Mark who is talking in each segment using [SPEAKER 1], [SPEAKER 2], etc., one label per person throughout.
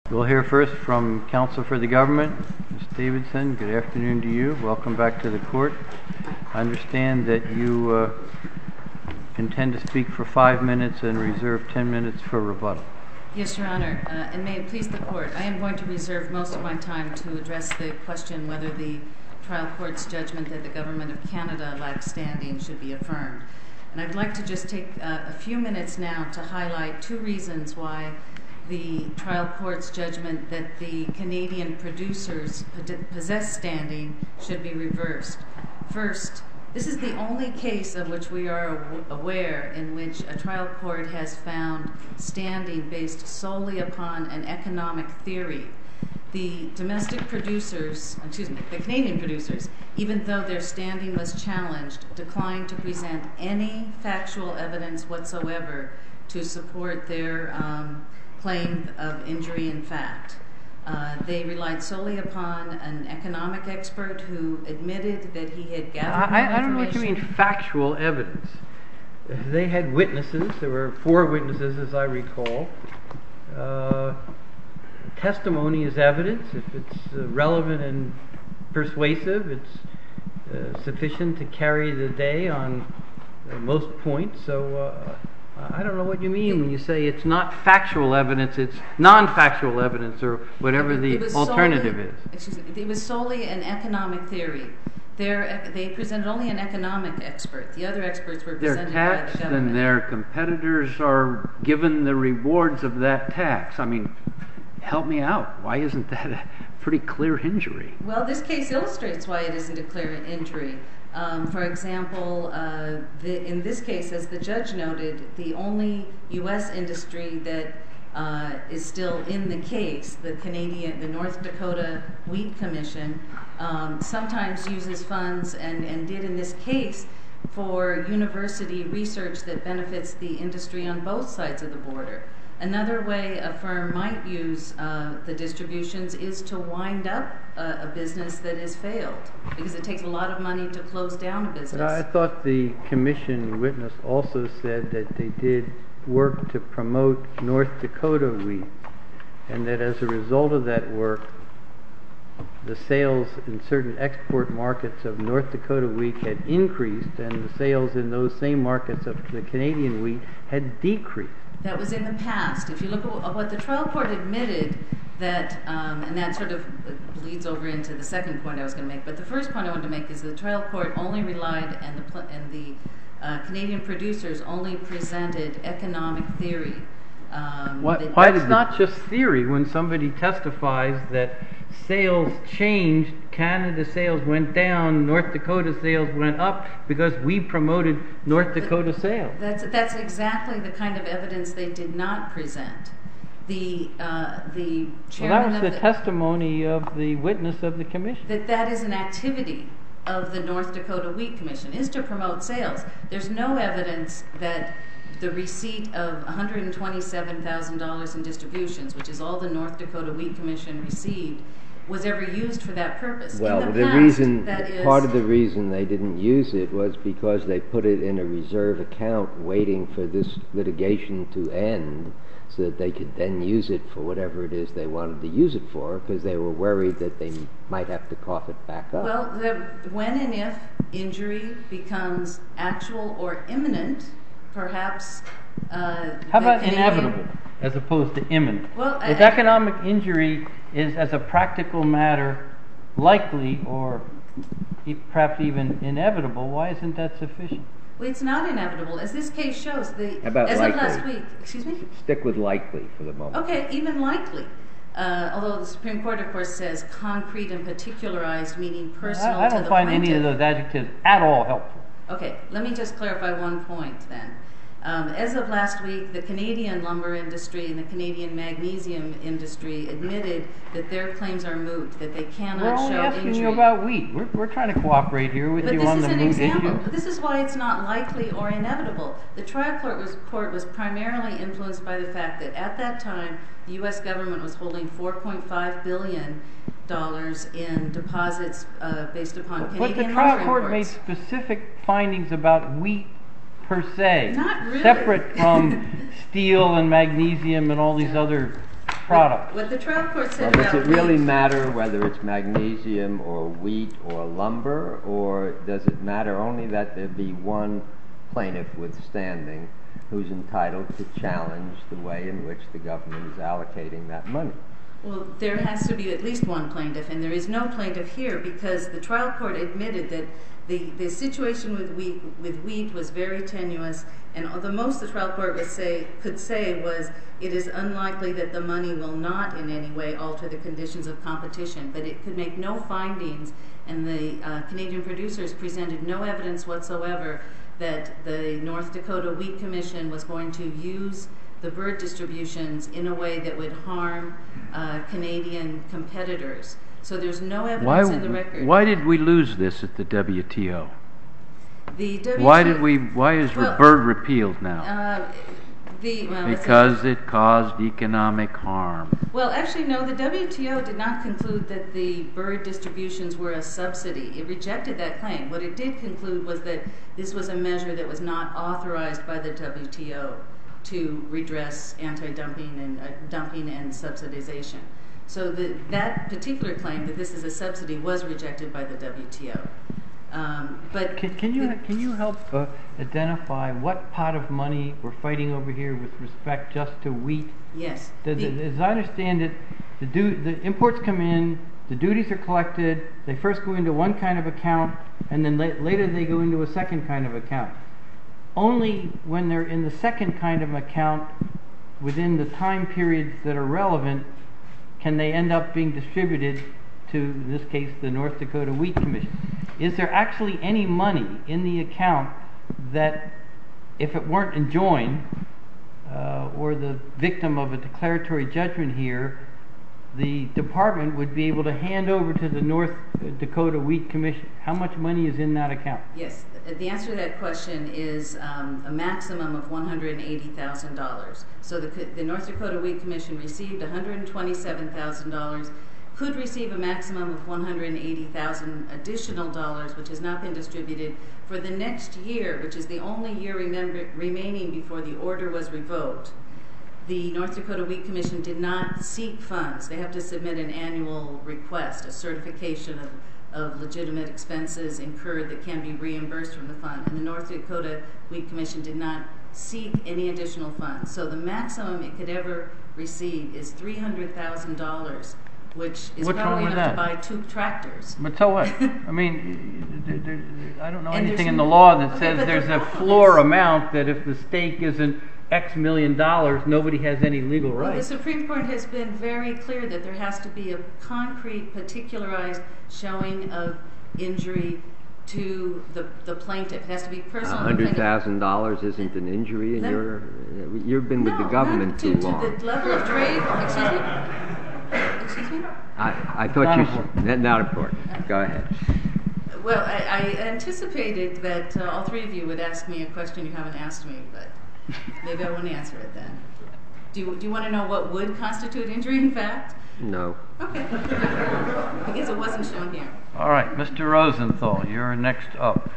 [SPEAKER 1] We'll hear first from counsel for the government, Ms. Davidson. Good afternoon to you. Welcome back to the court. I understand that you intend to speak for 5 minutes and reserve 10 minutes for rebuttal.
[SPEAKER 2] Yes, Your Honor, and may it please the court, I am going to reserve most of my time to address the question whether the trial court's judgment that the government of Canada lacks standing should be affirmed. And I'd like to just take a few minutes now to highlight two reasons why the trial court's judgment that the Canadian producers possess standing should be reversed. First, this is the only case of which we are aware in which a trial court has found standing based solely upon an economic theory. The Canadian producers, even though their standing was challenged, declined to present any factual evidence whatsoever to support their claim of injury in fact. They relied solely upon an economic expert who admitted that he had gathered more information.
[SPEAKER 1] I don't know what you mean factual evidence. They had witnesses. There were 4 witnesses, as I recall. Testimony is evidence. If it's relevant and persuasive, it's sufficient to carry the day on most points. So I don't know what you mean when you say it's not factual evidence, it's non-factual evidence, or whatever the alternative is.
[SPEAKER 2] Excuse me. It was solely an economic theory. They presented only an economic expert. The other experts were presented by the government.
[SPEAKER 3] They're taxed and their competitors are given the rewards of that tax. I mean, help me out. Why isn't that a pretty clear injury?
[SPEAKER 2] Well, this case illustrates why it isn't a clear injury. For example, in this case, as the judge noted, the only U.S. industry that is still in the case, the North Dakota Wheat Commission, sometimes uses funds and did in this case for university research that benefits the industry on both sides of the border. Another way a firm might use the distributions is to wind up a business that has failed, because it takes a lot of money to close down a business.
[SPEAKER 1] But I thought the commission witness also said that they did work to promote North Dakota wheat, and that as a result of that work, the sales in certain export markets of North Dakota wheat had increased, and the sales in those same markets of the Canadian wheat had decreased.
[SPEAKER 2] That was in the past. If you look at what the trial court admitted, that and that sort of bleeds over into the second point I was going to make. But the first point I wanted to make is the trial court only relied, and the Canadian producers only presented economic theory.
[SPEAKER 1] That's not just theory. When somebody testifies that sales changed, Canada sales went down, North Dakota sales went up because we promoted North Dakota sales.
[SPEAKER 2] That's exactly the kind of evidence they did not present. The chairman
[SPEAKER 1] that was the testimony of the witness of the commission.
[SPEAKER 2] That is an activity of the North Dakota Wheat Commission, is to promote sales. There's no evidence that the receipt of $127,000 in distributions, which is all the North Dakota Wheat Commission received, was ever used for that purpose.
[SPEAKER 4] Well, part of the reason they didn't use it was because they put it in a reserve account waiting for this litigation to end so that they could then use it for whatever it is they wanted to use it for, because they were worried that they might have to cough it back up.
[SPEAKER 2] Well, when and if injury becomes actual or imminent, perhaps...
[SPEAKER 1] How about inevitable as opposed to imminent?
[SPEAKER 2] Well,
[SPEAKER 1] if economic injury is, as a practical matter, likely or perhaps even inevitable, why isn't that sufficient?
[SPEAKER 2] Well, it's not inevitable. As this case shows,
[SPEAKER 4] How about
[SPEAKER 2] as
[SPEAKER 4] likely?
[SPEAKER 2] of last week... Excuse me?
[SPEAKER 4] Stick with likely for the moment.
[SPEAKER 2] Okay, even likely. Although the Supreme Court, of course, says concrete and particularized, meaning personal to the plaintiff.
[SPEAKER 1] I don't find any of those adjectives at all helpful.
[SPEAKER 2] Okay, let me just clarify one point then. As of last week, the Canadian lumber industry and the Canadian magnesium industry admitted that their claims are moot, that they cannot show injury.
[SPEAKER 1] We're only asking you about wheat. We're trying to cooperate here with you on the moot issue.
[SPEAKER 2] But this is an example. This is why it's not likely or inevitable. The trial court was primarily influenced by the fact that at that time, the U.S. government was holding $4.5 billion in deposits based upon Canadian lumber imports.
[SPEAKER 1] But the trial court made specific findings about wheat per se,
[SPEAKER 2] not really.
[SPEAKER 1] Separate from steel and magnesium and all these other product.
[SPEAKER 2] What the trial court said
[SPEAKER 4] Well, does it really
[SPEAKER 2] wheat-
[SPEAKER 4] matter whether it's magnesium or wheat or lumber, or does it matter only that there be one plaintiff withstanding who's entitled to challenge the way in which the government is allocating that money?
[SPEAKER 2] Well, there has to be at least one plaintiff, and there is no plaintiff here because the trial court admitted that the situation with wheat was very tenuous, and the most the trial court could say was it is unlikely that the money will not in any way alter the conditions of competition, but it could make no findings, and the Canadian producers presented no evidence whatsoever that the North Dakota Wheat Commission was going to use the bird distributions in a way that would harm Canadian competitors. So there's no evidence in the record.
[SPEAKER 3] Why did we lose this at the WTO?
[SPEAKER 2] The WTO,
[SPEAKER 3] Why is bird repealed now? Because it caused economic harm.
[SPEAKER 2] Well, actually, no, the WTO did not conclude that the bird distributions were a subsidy. It rejected that claim. What it did conclude was that this was a measure that was not authorized by the WTO to redress anti-dumping and dumping and subsidization. So that particular claim that this is a subsidy was rejected by the WTO. But
[SPEAKER 1] Can you help identify what pot of money we're fighting over here with respect just to wheat?
[SPEAKER 2] yes,
[SPEAKER 1] As I understand it, the imports come in, the duties are collected, they first go into one kind of account, and then later they go into a second kind of account. Only when they're in the second kind of account, within the time periods that are relevant, can they end up being distributed to, in this case, the North Dakota Wheat Commission. Is there actually any money in the account that, if it weren't enjoined, or the victim of a declaratory judgment here, the department would be able to hand over to the North Dakota Wheat Commission? How much money is in that account?
[SPEAKER 2] yes. The answer to that question is a maximum of $180,000. So the North Dakota Wheat Commission received $127,000, could receive a maximum of $180,000 additional dollars, which has not been distributed for the next year, which is the only year remaining before the order was revoked. The North Dakota Wheat Commission did not seek funds. They have to submit an annual request, a certification of legitimate expenses incurred that can be reimbursed from the fund. And the North Dakota Wheat Commission did not seek any additional funds. So the maximum it could ever receive is $300,000, which is probably enough to buy 2 tractors.
[SPEAKER 1] But so what? I mean, I don't know anything in the law that says there's a floor amount that if the stake isn't X million dollars, nobody has any legal right.
[SPEAKER 2] Well, the Supreme Court has been very clear that there has to be a concrete, particularized showing of injury to the plaintiff. It has to be personal.
[SPEAKER 4] $100,000 isn't an injury, and you've been with the government too long.
[SPEAKER 2] To the level of trade. Excuse me.
[SPEAKER 4] I thought you said not important. Go ahead.
[SPEAKER 2] Well, I anticipated that all 3 of you would ask me a question you haven't asked me, but maybe I won't answer it then. Do you want to know what would constitute injury in fact?
[SPEAKER 4] No.
[SPEAKER 2] Okay. I guess it wasn't shown here.
[SPEAKER 1] All right, Mr. Rosenthal, you're next up.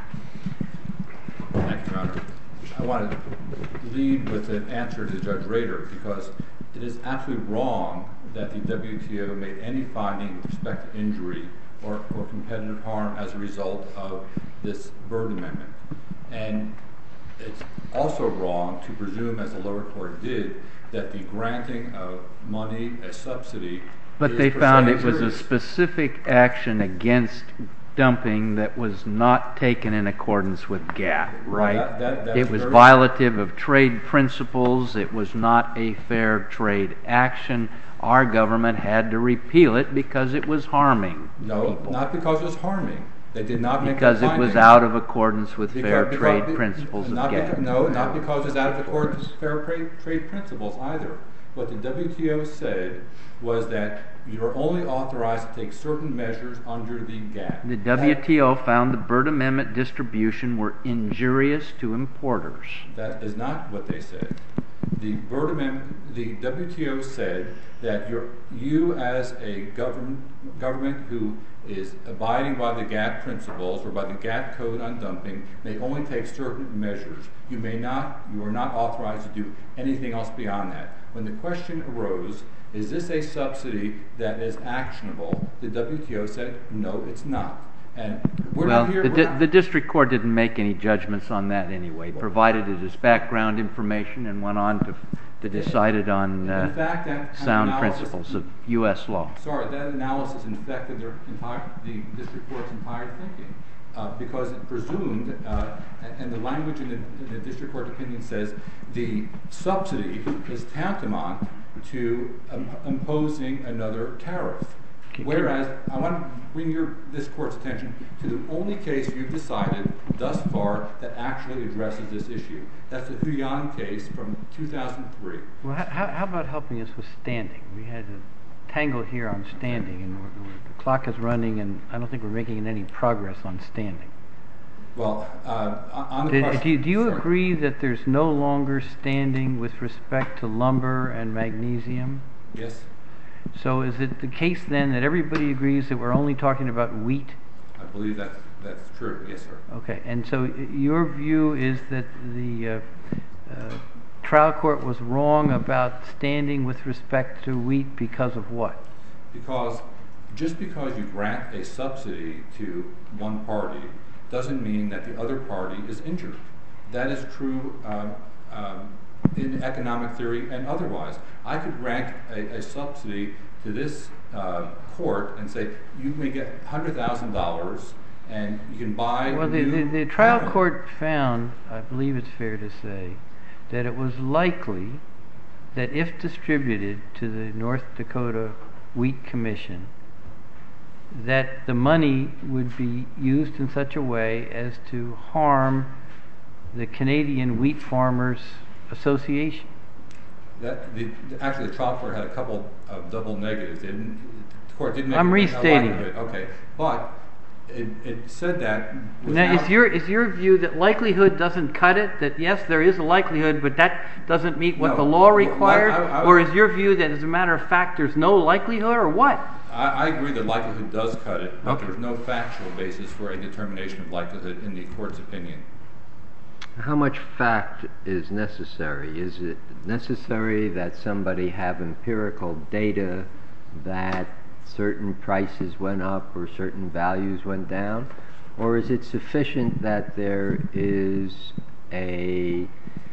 [SPEAKER 5] Thank you, Your Honor. I want to lead with an answer to Judge Rader, because it is absolutely wrong that the WTO made any finding with respect to injury or competitive harm as a result of this Byrd Amendment. And it's also wrong to presume, as the lower court did, that the granting of money as subsidy
[SPEAKER 3] But they found it was a specific action against dumping that was not taken in accordance with GATT, right? It was violative of trade principles. It was not a fair trade action. Our government had to repeal it because it was harming people.
[SPEAKER 5] No, not because it was harming. They did not make
[SPEAKER 3] because
[SPEAKER 5] that finding.
[SPEAKER 3] It was out of accordance with fair trade principles of GATT.
[SPEAKER 5] No, not because it's out of accordance with fair trade principles either. What the WTO said was that you're only authorized to take certain measures under the GATT.
[SPEAKER 3] The WTO found the Byrd Amendment distribution were injurious to importers.
[SPEAKER 5] That is not what they said. The Byrd Amendment, the WTO said that you as a government who is abiding by the GATT principles or by the GATT code on dumping may only take certain measures. You are not authorized to do anything else beyond that. When the question arose is this a subsidy that is actionable? The WTO said, no, it's not. And
[SPEAKER 3] the district court didn't make any judgments on that anyway, provided it as background information and went on to decide it on sound principles of U.S. law.
[SPEAKER 5] Sorry, that analysis infected the district court's entire thinking because it presumed, and the language in the district court opinion says, the subsidy is tantamount to imposing another tariff. Whereas, I want to bring this court's attention to the only case you've decided thus far that actually addresses this issue. That's the Huyan case from 2003.
[SPEAKER 1] Well, how about helping us with standing? We had a tangle here on standing, and the clock is running, and I don't think we're making any progress on standing.
[SPEAKER 5] Well, on the question...
[SPEAKER 1] Do you agree that there's no longer standing with respect to lumber and magnesium?
[SPEAKER 5] Yes.
[SPEAKER 1] So is it the case then that everybody agrees that we're only talking about wheat?
[SPEAKER 5] I believe that's true, yes, sir.
[SPEAKER 1] Okay, and so your view is that the trial court was wrong about standing with respect to wheat because of what?
[SPEAKER 5] Because just because you grant a subsidy to one party doesn't mean that the other party is injured. That is true in economic theory and otherwise. I could grant a subsidy to this court and say, you may get $100,000 and you can buy...
[SPEAKER 1] Well, the trial court found, I believe it's fair to say, that it was likely that if distributed to the North Dakota Wheat Commission, that the money would be used in such a way as to harm the Canadian Wheat Farmers Association.
[SPEAKER 5] Actually, the trial court had a couple of double negatives. The court didn't make
[SPEAKER 1] I'm restating
[SPEAKER 5] it. Okay, but it said that...
[SPEAKER 1] Now, is your view that likelihood doesn't cut it? That yes, there is a likelihood, but that doesn't meet what the law requires? Or is your view that as a matter of fact there's no likelihood, or what?
[SPEAKER 5] I agree that likelihood does cut it, but there's no factual basis for a determination of likelihood in the court's opinion.
[SPEAKER 4] How much fact is necessary? Is it necessary that somebody have empirical data that certain prices went up or certain values went down? Or is it sufficient that there is a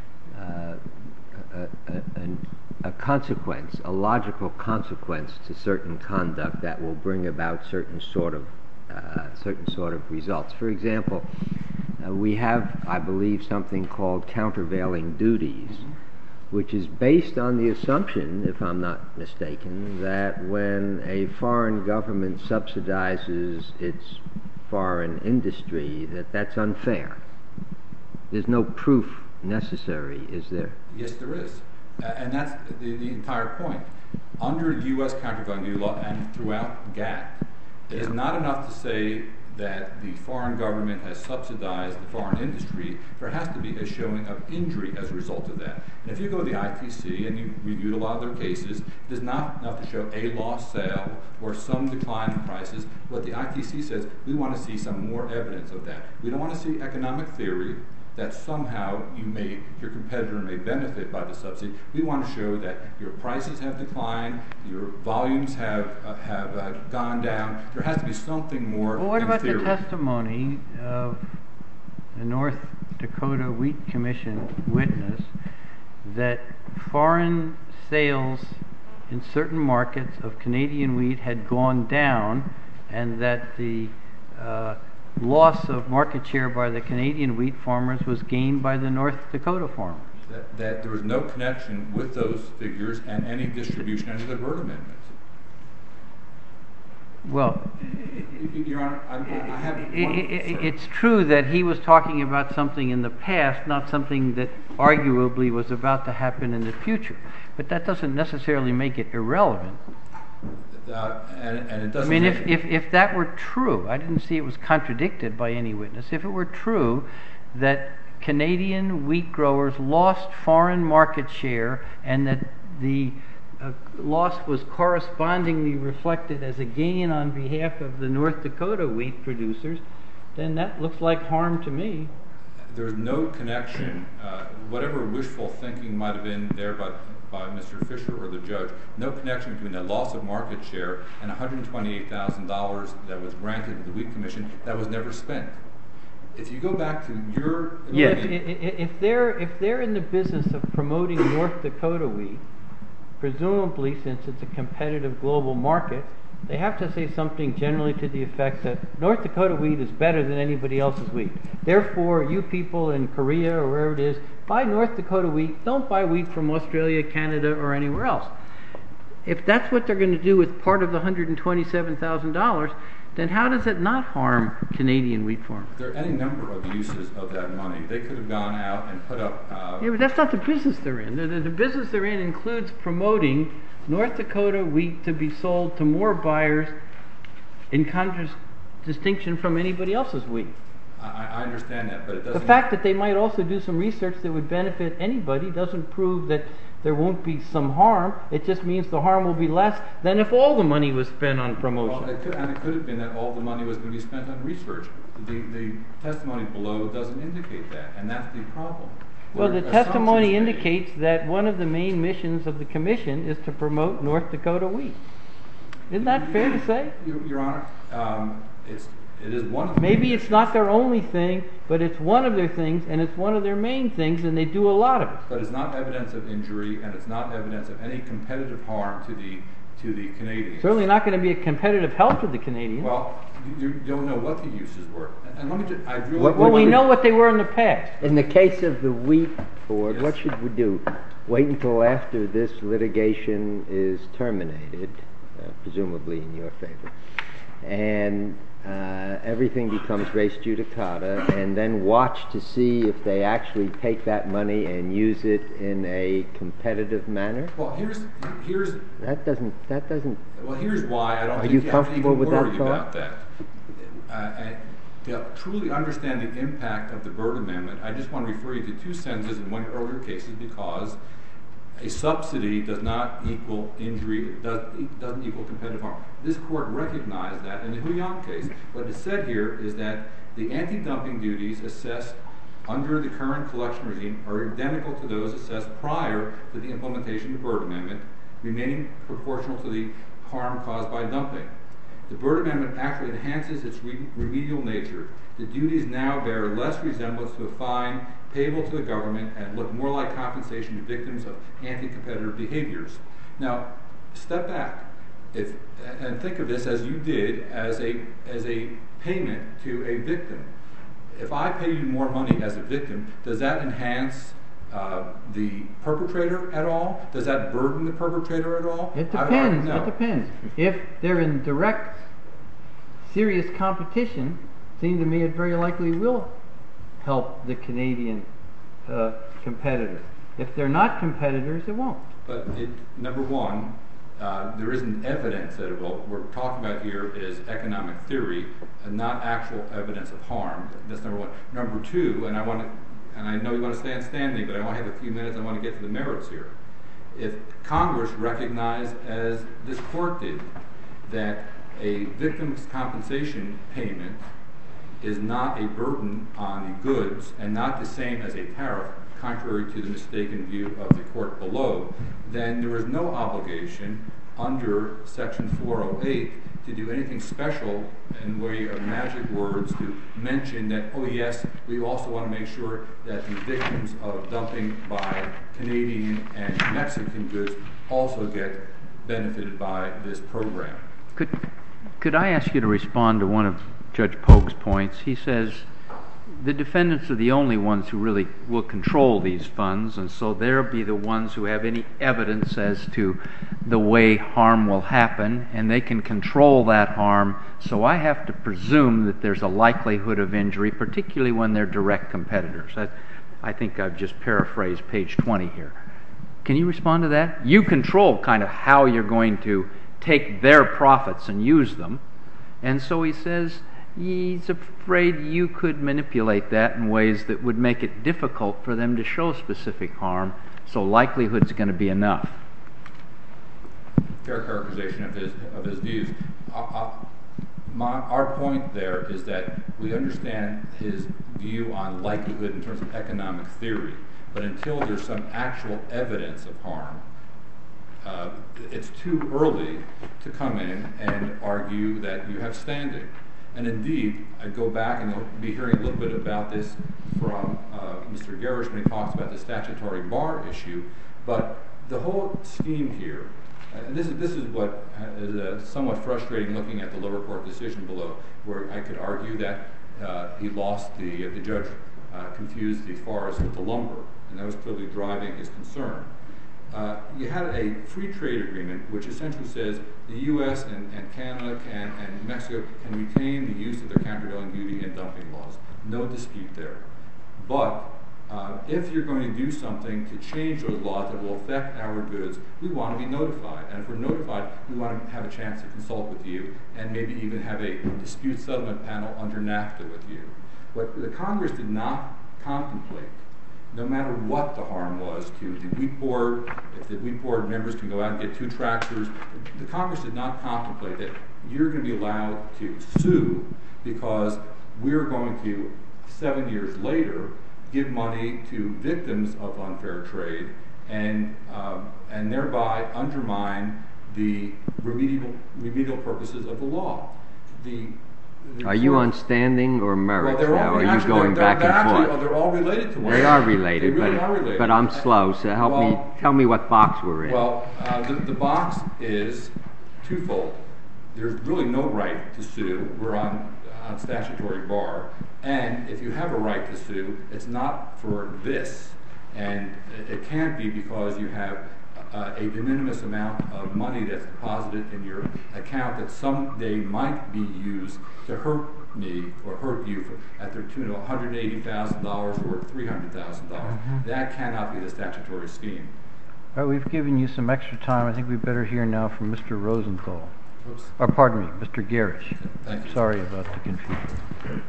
[SPEAKER 4] consequence, a logical consequence to certain conduct that will bring about certain sort of results? For example, we have, I believe, something called countervailing duties, which is based on the assumption, if I'm not mistaken, that when a foreign government subsidizes its foreign industry, that's unfair. There's no proof necessary, is there?
[SPEAKER 5] Yes, there is. And that's the entire point. Under U.S. countervailing duty law and throughout GATT, it is not enough to say that the foreign government has subsidized the foreign industry. There has to be a showing of injury as a result of that. And if you go to the ITC and you reviewed a lot of their cases, it is not enough to show a lost sale or some decline in prices. What the ITC says, we want to see some more evidence of that. We don't want to see economic theory that somehow your competitor may benefit by the subsidy. We want to show that your prices have declined, your volumes have gone down. There has to be something more.
[SPEAKER 1] Well, what about
[SPEAKER 5] theory.
[SPEAKER 1] The testimony of the North Dakota Wheat Commission witness that foreign sales in certain markets of Canadian wheat had gone down, and that the loss of market share by the Canadian wheat farmers was gained by the North Dakota farmers?
[SPEAKER 5] That there was no connection with those figures and any distribution under the Byrd Amendment.
[SPEAKER 1] Well,
[SPEAKER 5] Your Honor, I have one.
[SPEAKER 1] It's true that he was talking about something in the past, not something that arguably was about to happen in the future. But that doesn't necessarily make it irrelevant.
[SPEAKER 5] And it doesn't.
[SPEAKER 1] I mean, if that were true, I didn't see it was contradicted by any witness. If it were true that Canadian wheat growers lost foreign market share and that the loss was correspondingly reflected as a gain on behalf of the North Dakota wheat producers, then that looks like harm to me.
[SPEAKER 5] There's no connection. Whatever wishful thinking might have been there by by Mr. Fisher or the judge, no connection between the loss of market share and $128,000 that was granted to the Wheat Commission that was never spent. If you go back to your...
[SPEAKER 1] Yes, if they're in the business of promoting North Dakota wheat, presumably since it's a competitive global market, they have to say something generally to the effect that North Dakota wheat is better than anybody else's wheat. Therefore, you people in Korea or wherever it is, buy North Dakota wheat. Don't buy wheat from Australia, Canada, or anywhere else. If that's what they're going to do with part of the $127,000, then how does it not harm Canadian wheat farmers?
[SPEAKER 5] There are any number of uses of that money. They could have gone out and put up...
[SPEAKER 1] Yeah, but that's not the business they're in. The business they're in includes promoting North Dakota wheat to be sold to more buyers in contradistinction from anybody else's wheat.
[SPEAKER 5] I understand that, but it doesn't...
[SPEAKER 1] The fact that they might also do some research that would benefit anybody doesn't prove that there won't be some harm. It just means the harm will be less than if all the money was spent on promotion.
[SPEAKER 5] Well, it could have been that all the money was going to be spent on research. The testimony below doesn't indicate that, and that's the problem.
[SPEAKER 1] Well, the testimony indicates that one of the main missions of the Commission is to promote North Dakota wheat. Isn't that fair to say?
[SPEAKER 5] Your Honor, it is one of the...
[SPEAKER 1] Maybe it's not their only thing, but it's one of their things, and it's one of their main things, and they do a lot of it.
[SPEAKER 5] But it's not evidence of injury, and it's not evidence of any competitive harm to the Canadians.
[SPEAKER 1] Certainly not going to be a competitive help to the Canadians.
[SPEAKER 5] Well, you don't know what the uses were. And let me just...
[SPEAKER 1] Well, we know what they were in the past.
[SPEAKER 4] In the case of the wheat board,
[SPEAKER 5] yes.
[SPEAKER 4] What should we do? Wait until after this litigation is terminated, presumably in your favor, and everything becomes res judicata, and then watch to see if they actually take that money and use it in a competitive manner?
[SPEAKER 5] Well, here's
[SPEAKER 4] that doesn't.
[SPEAKER 5] Well, here's why I don't think
[SPEAKER 4] you
[SPEAKER 5] you have to
[SPEAKER 4] comfortable
[SPEAKER 5] even
[SPEAKER 4] with
[SPEAKER 5] worry
[SPEAKER 4] that thought?
[SPEAKER 5] about that. And to truly understand the impact of the Byrd Amendment, I just want to refer you to two sentences in one of the earlier cases, because a subsidy does not equal injury, it doesn't equal competitive harm. This court recognized that in the Huion case. What is said here is that the anti-dumping duties assessed under the current collection regime are identical to those assessed prior to the implementation of the Byrd Amendment, remaining proportional to the harm caused by dumping. The Byrd Amendment actually enhances its remedial nature. The duties now bear less resemblance to a fine payable to the government and look more like compensation to victims of anti-competitive behaviors. Now, step back and think of this as you did as a payment to a victim. If I pay you more money as a victim, does that enhance the perpetrator at all? Does that burden the perpetrator at all?
[SPEAKER 1] It depends. It depends. If they're in direct, serious competition, it seems to me it very likely will help the Canadian competitor. If they're not competitors, it won't.
[SPEAKER 5] But number one, there isn't evidence that it will. What we're talking about here is economic theory and not actual evidence of harm. That's number one. Number two, and I know you want to stay on standing, but I only have a few minutes. I want to get to the merits here. If Congress recognized, as this court did, that a victim's compensation payment is not a burden on the goods and not the same as a tariff, contrary to the mistaken view of the court below, then there is no obligation under Section 408 to do anything special in the way of magic words to mention that, oh yes, we also want to make sure that the victims of dumping by Canadian and Mexican goods also get benefited by this program.
[SPEAKER 3] Could I ask you to respond to one of Judge Pogue's points? He says the defendants are the only ones who really will control these funds, and so they'll be the ones who have any evidence as to the way harm will happen, and they can control that harm, so I have to presume that there's a likelihood of injury, particularly when they're direct competitors. I think I've just paraphrased page 20 here. Can you respond to that? You control kind of how you're going to take their profits and use them, and so he says he's afraid you could manipulate that in ways that would make it difficult for them to show specific harm, so likelihood's going to be enough.
[SPEAKER 5] Fair characterization of his views. Our point there is that we understand his view on likelihood in terms of economic theory, but until there's some actual evidence of harm, it's too early to come in and argue that you have standing. And indeed, I go back and you'll be hearing a little bit about this from Mr. Garish when he talks about the statutory bar issue. But the whole scheme here, and this is what is somewhat frustrating looking at the lower court decision below, where I could argue that he lost the judge confused the forest with the lumber, and that was clearly driving his concern. You had a free trade agreement which essentially says the U.S. and Canada and Mexico can retain the use of their countervailing duty and dumping laws. No dispute there. But if you're going to do something to change those laws that will affect our goods, we want to be notified. And if we're notified, we want to have a chance to consult with you and maybe even have a dispute settlement panel under NAFTA with you. What the Congress did not contemplate, no matter what the harm was to the wheat board, if the wheat board members can go out and get 2 tractors, the Congress did not contemplate that you're going to be allowed to sue because we're going to, 7 years later, give money to victims of unfair trade and thereby undermine the remedial purposes of the law.
[SPEAKER 4] Are you on standing or merits now? Are you going back and forth?
[SPEAKER 5] They're all related to one another.
[SPEAKER 4] They are related,
[SPEAKER 5] They really are related.
[SPEAKER 4] but I'm slow, so tell me what box we're in.
[SPEAKER 5] Well, the box is twofold. There's really no right to sue. We're on statutory bar. And if you have a right to sue, it's not for this. And it can't be because you have a de minimis amount of money that's deposited in your account that someday might be used to hurt me or hurt you at the tune of $180,000 or $300,000. That cannot be the statutory scheme.
[SPEAKER 3] All right, we've given you some extra time. I think we better hear now from Mr. Rosenthal.
[SPEAKER 5] Oops.
[SPEAKER 3] Or pardon me, Mr. Garish.
[SPEAKER 5] Thank you.
[SPEAKER 3] Sorry about the confusion.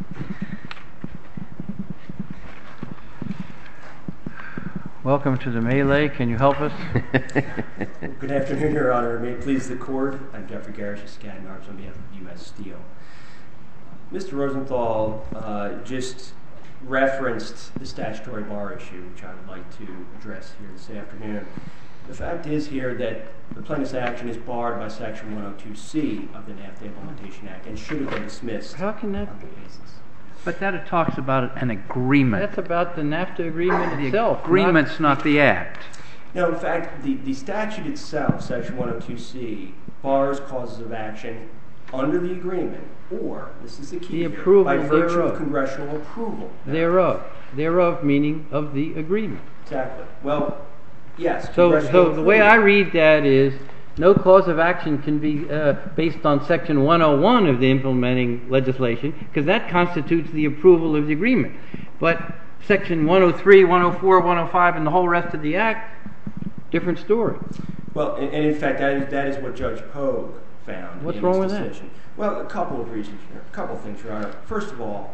[SPEAKER 3] Welcome to the melee. Can you help us?
[SPEAKER 6] Good afternoon, Your Honor. May it please the Court. I'm Jeffrey Garish of Skadden Arps on behalf of U.S. Steel. Mr. Rosenthal just referenced the statutory bar issue, which I would like to address here this afternoon. The fact is here that the plaintiff's action is barred by Section 102C of the NAFTA Implementation Act and should have been dismissed.
[SPEAKER 3] How can that
[SPEAKER 6] on the basis.
[SPEAKER 3] But that talks about an agreement.
[SPEAKER 1] That's about the NAFTA agreement itself.
[SPEAKER 3] The agreement's not the act.
[SPEAKER 6] No, in fact, the statute itself, Section 102C, bars causes of action under the agreement, or, this is the key here, by virtue of congressional approval.
[SPEAKER 1] Thereof meaning of the agreement.
[SPEAKER 6] Exactly. Well, yes.
[SPEAKER 1] So the way I read that is, no cause of action can be based on Section 101 of the implementing legislation, because that constitutes the approval of the agreement. But Section 103, 104, 105, and the whole rest of the Act, different story.
[SPEAKER 6] Well, and in fact, that is what Judge Pogue found.
[SPEAKER 1] What's wrong with that?
[SPEAKER 6] Well, a couple of reasons here. A couple of things, Your Honor. First of all,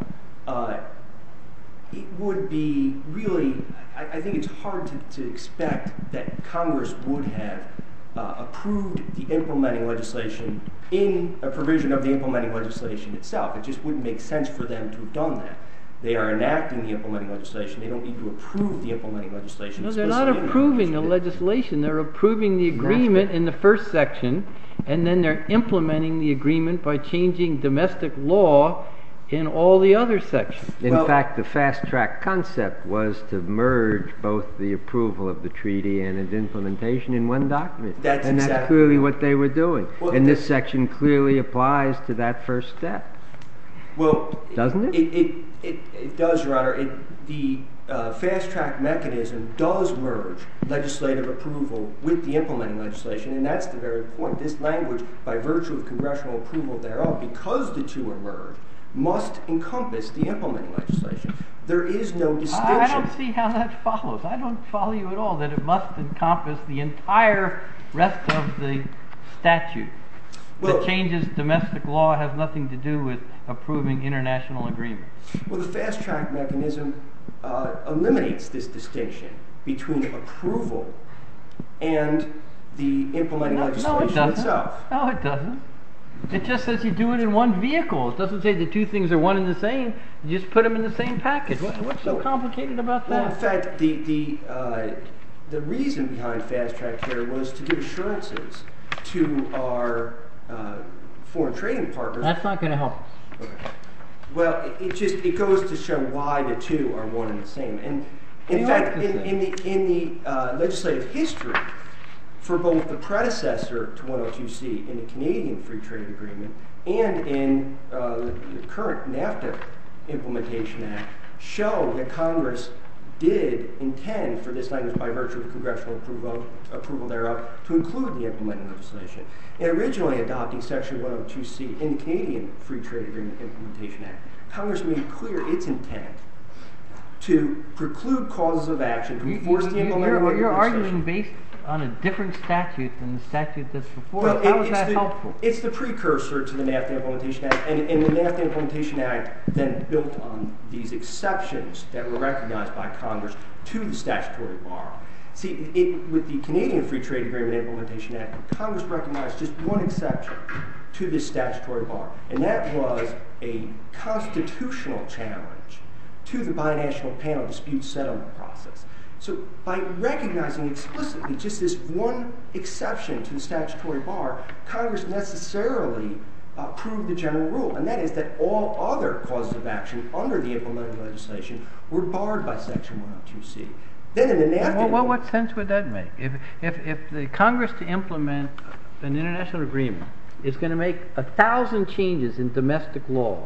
[SPEAKER 6] it would be really, I think it's hard to expect that Congress would have approved the implementing legislation in a provision of the implementing legislation itself. It just wouldn't make sense for them to have done that. They are enacting the implementing legislation. They don't need to approve the implementing legislation.
[SPEAKER 1] No, they're not approving the legislation. They're approving the agreement in the first section, and then they're implementing the agreement by changing domestic law in all the other sections.
[SPEAKER 4] In fact, the fast-track concept was to merge both the approval of the treaty and its implementation in one document. That's clearly what they were doing. Well, and this section clearly applies to that first step.
[SPEAKER 6] Well,
[SPEAKER 4] doesn't it?
[SPEAKER 6] It does, Your Honor. The fast-track mechanism does merge legislative approval with the implementing legislation, and that's the very point. This language, by virtue of congressional approval thereof, because the two are merged, must encompass the implementing legislation. There is no distinction.
[SPEAKER 1] I don't see how that follows. I don't follow you at all, that it must encompass the entire rest of the statute. That changes domestic law has nothing to do with approving international agreements.
[SPEAKER 6] Well, the fast-track mechanism eliminates this distinction between approval and the implementing legislation itself.
[SPEAKER 1] No, it doesn't. It just says you do it in one vehicle. It doesn't say the two things are one and the same. You just put them in the same package. What's so complicated about that?
[SPEAKER 6] Well, in fact, the reason behind fast track here was to give assurances to our foreign trading partners.
[SPEAKER 7] That's not going to help us.
[SPEAKER 6] Okay. Well, it goes to show why the two are one and the same. And in fact, in the legislative history for both the predecessor to 102C in the Canadian Free Trade Agreement and in the current NAFTA Implementation Act, show that Congress did intend for this language by virtue of congressional approval thereof to include the implementing legislation. In originally adopting Section 102C in the Canadian Free Trade Agreement Implementation Act, Congress made clear its intent to preclude causes of action to enforce the implementing legislation.
[SPEAKER 7] You're arguing based on a different statute than the statute that's before us. How is that helpful?
[SPEAKER 6] It's the precursor to the NAFTA Implementation Act, and the NAFTA Implementation Act then built on these exceptions that were recognized by Congress to the statutory bar. See, with the Canadian Free Trade Agreement Implementation Act, Congress recognized just one exception to this statutory bar, and that was a constitutional challenge to the binational panel dispute settlement process. So by recognizing explicitly just this one exception to the statutory bar, Congress necessarily proved the general rule, and that is that all other causes of action under the implementing legislation were barred by Section 102C. Then in the NAFTA...
[SPEAKER 7] Well, what sense would that make? If the Congress to implement an international agreement is going to make 1,000 changes in domestic law,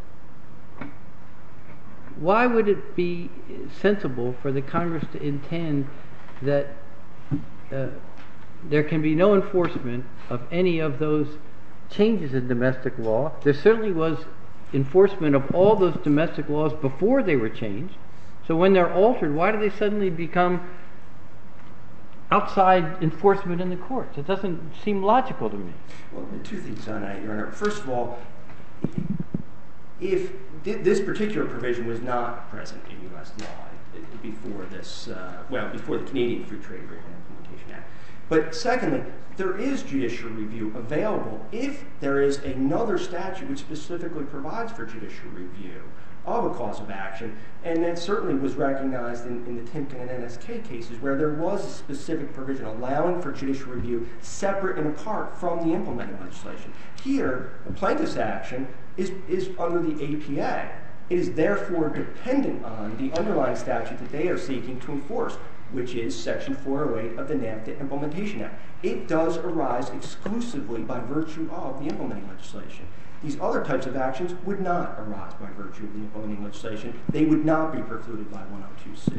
[SPEAKER 7] why would it be sensible for the Congress to intend that there can be no enforcement of any of those changes in domestic law? There certainly was enforcement of all those domestic laws before they were changed. So when they're altered, why do they suddenly become outside enforcement in the courts? It doesn't seem logical to me.
[SPEAKER 6] Well, two things on that, Your Honor. First of all, if this particular provision was not present in U.S. law before before the Canadian Free Trade Agreement Implementation Act. But secondly, there is judicial review available if there is another statute which specifically provides for judicial review of a cause of action, and that certainly was recognized in the Timken and NSK cases where there was a specific provision allowing for judicial review separate and apart from the implementing legislation. Here, the plaintiff's action is under the APA. It is therefore dependent on the underlying statute that they are seeking to enforce, which is Section 408 of the NAFTA Implementation Act. It does arise exclusively by virtue of the implementing legislation. These other types of actions would not arise by virtue of the implementing legislation. They would not be precluded by 102C.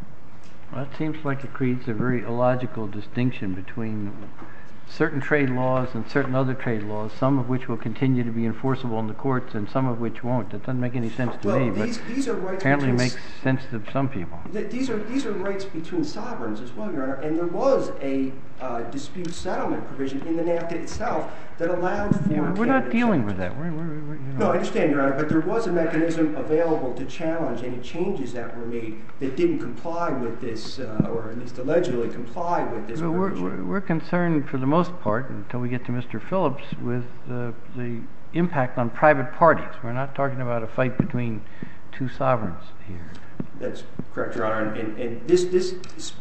[SPEAKER 7] Well, that seems like it creates a very illogical distinction between certain trade laws and certain other trade laws, some of which will continue to be enforceable in the courts and some of which won't. That doesn't make any sense to me, but
[SPEAKER 6] these are rights
[SPEAKER 7] apparently makes sense to some people.
[SPEAKER 6] These are rights between sovereigns as well, Your Honor, and there was a dispute settlement provision in the NAFTA itself that allowed for...
[SPEAKER 7] Yeah, we're not dealing with that.
[SPEAKER 6] No, I understand, Your Honor, but there was a mechanism available to challenge any changes that were made that didn't comply with this, or at least allegedly comply with this provision.
[SPEAKER 7] We're concerned, for the most part, until we get to Mr. Phillips, with the impact on private parties. We're not talking about a fight between two sovereigns here.
[SPEAKER 6] That's correct, Your Honor, and this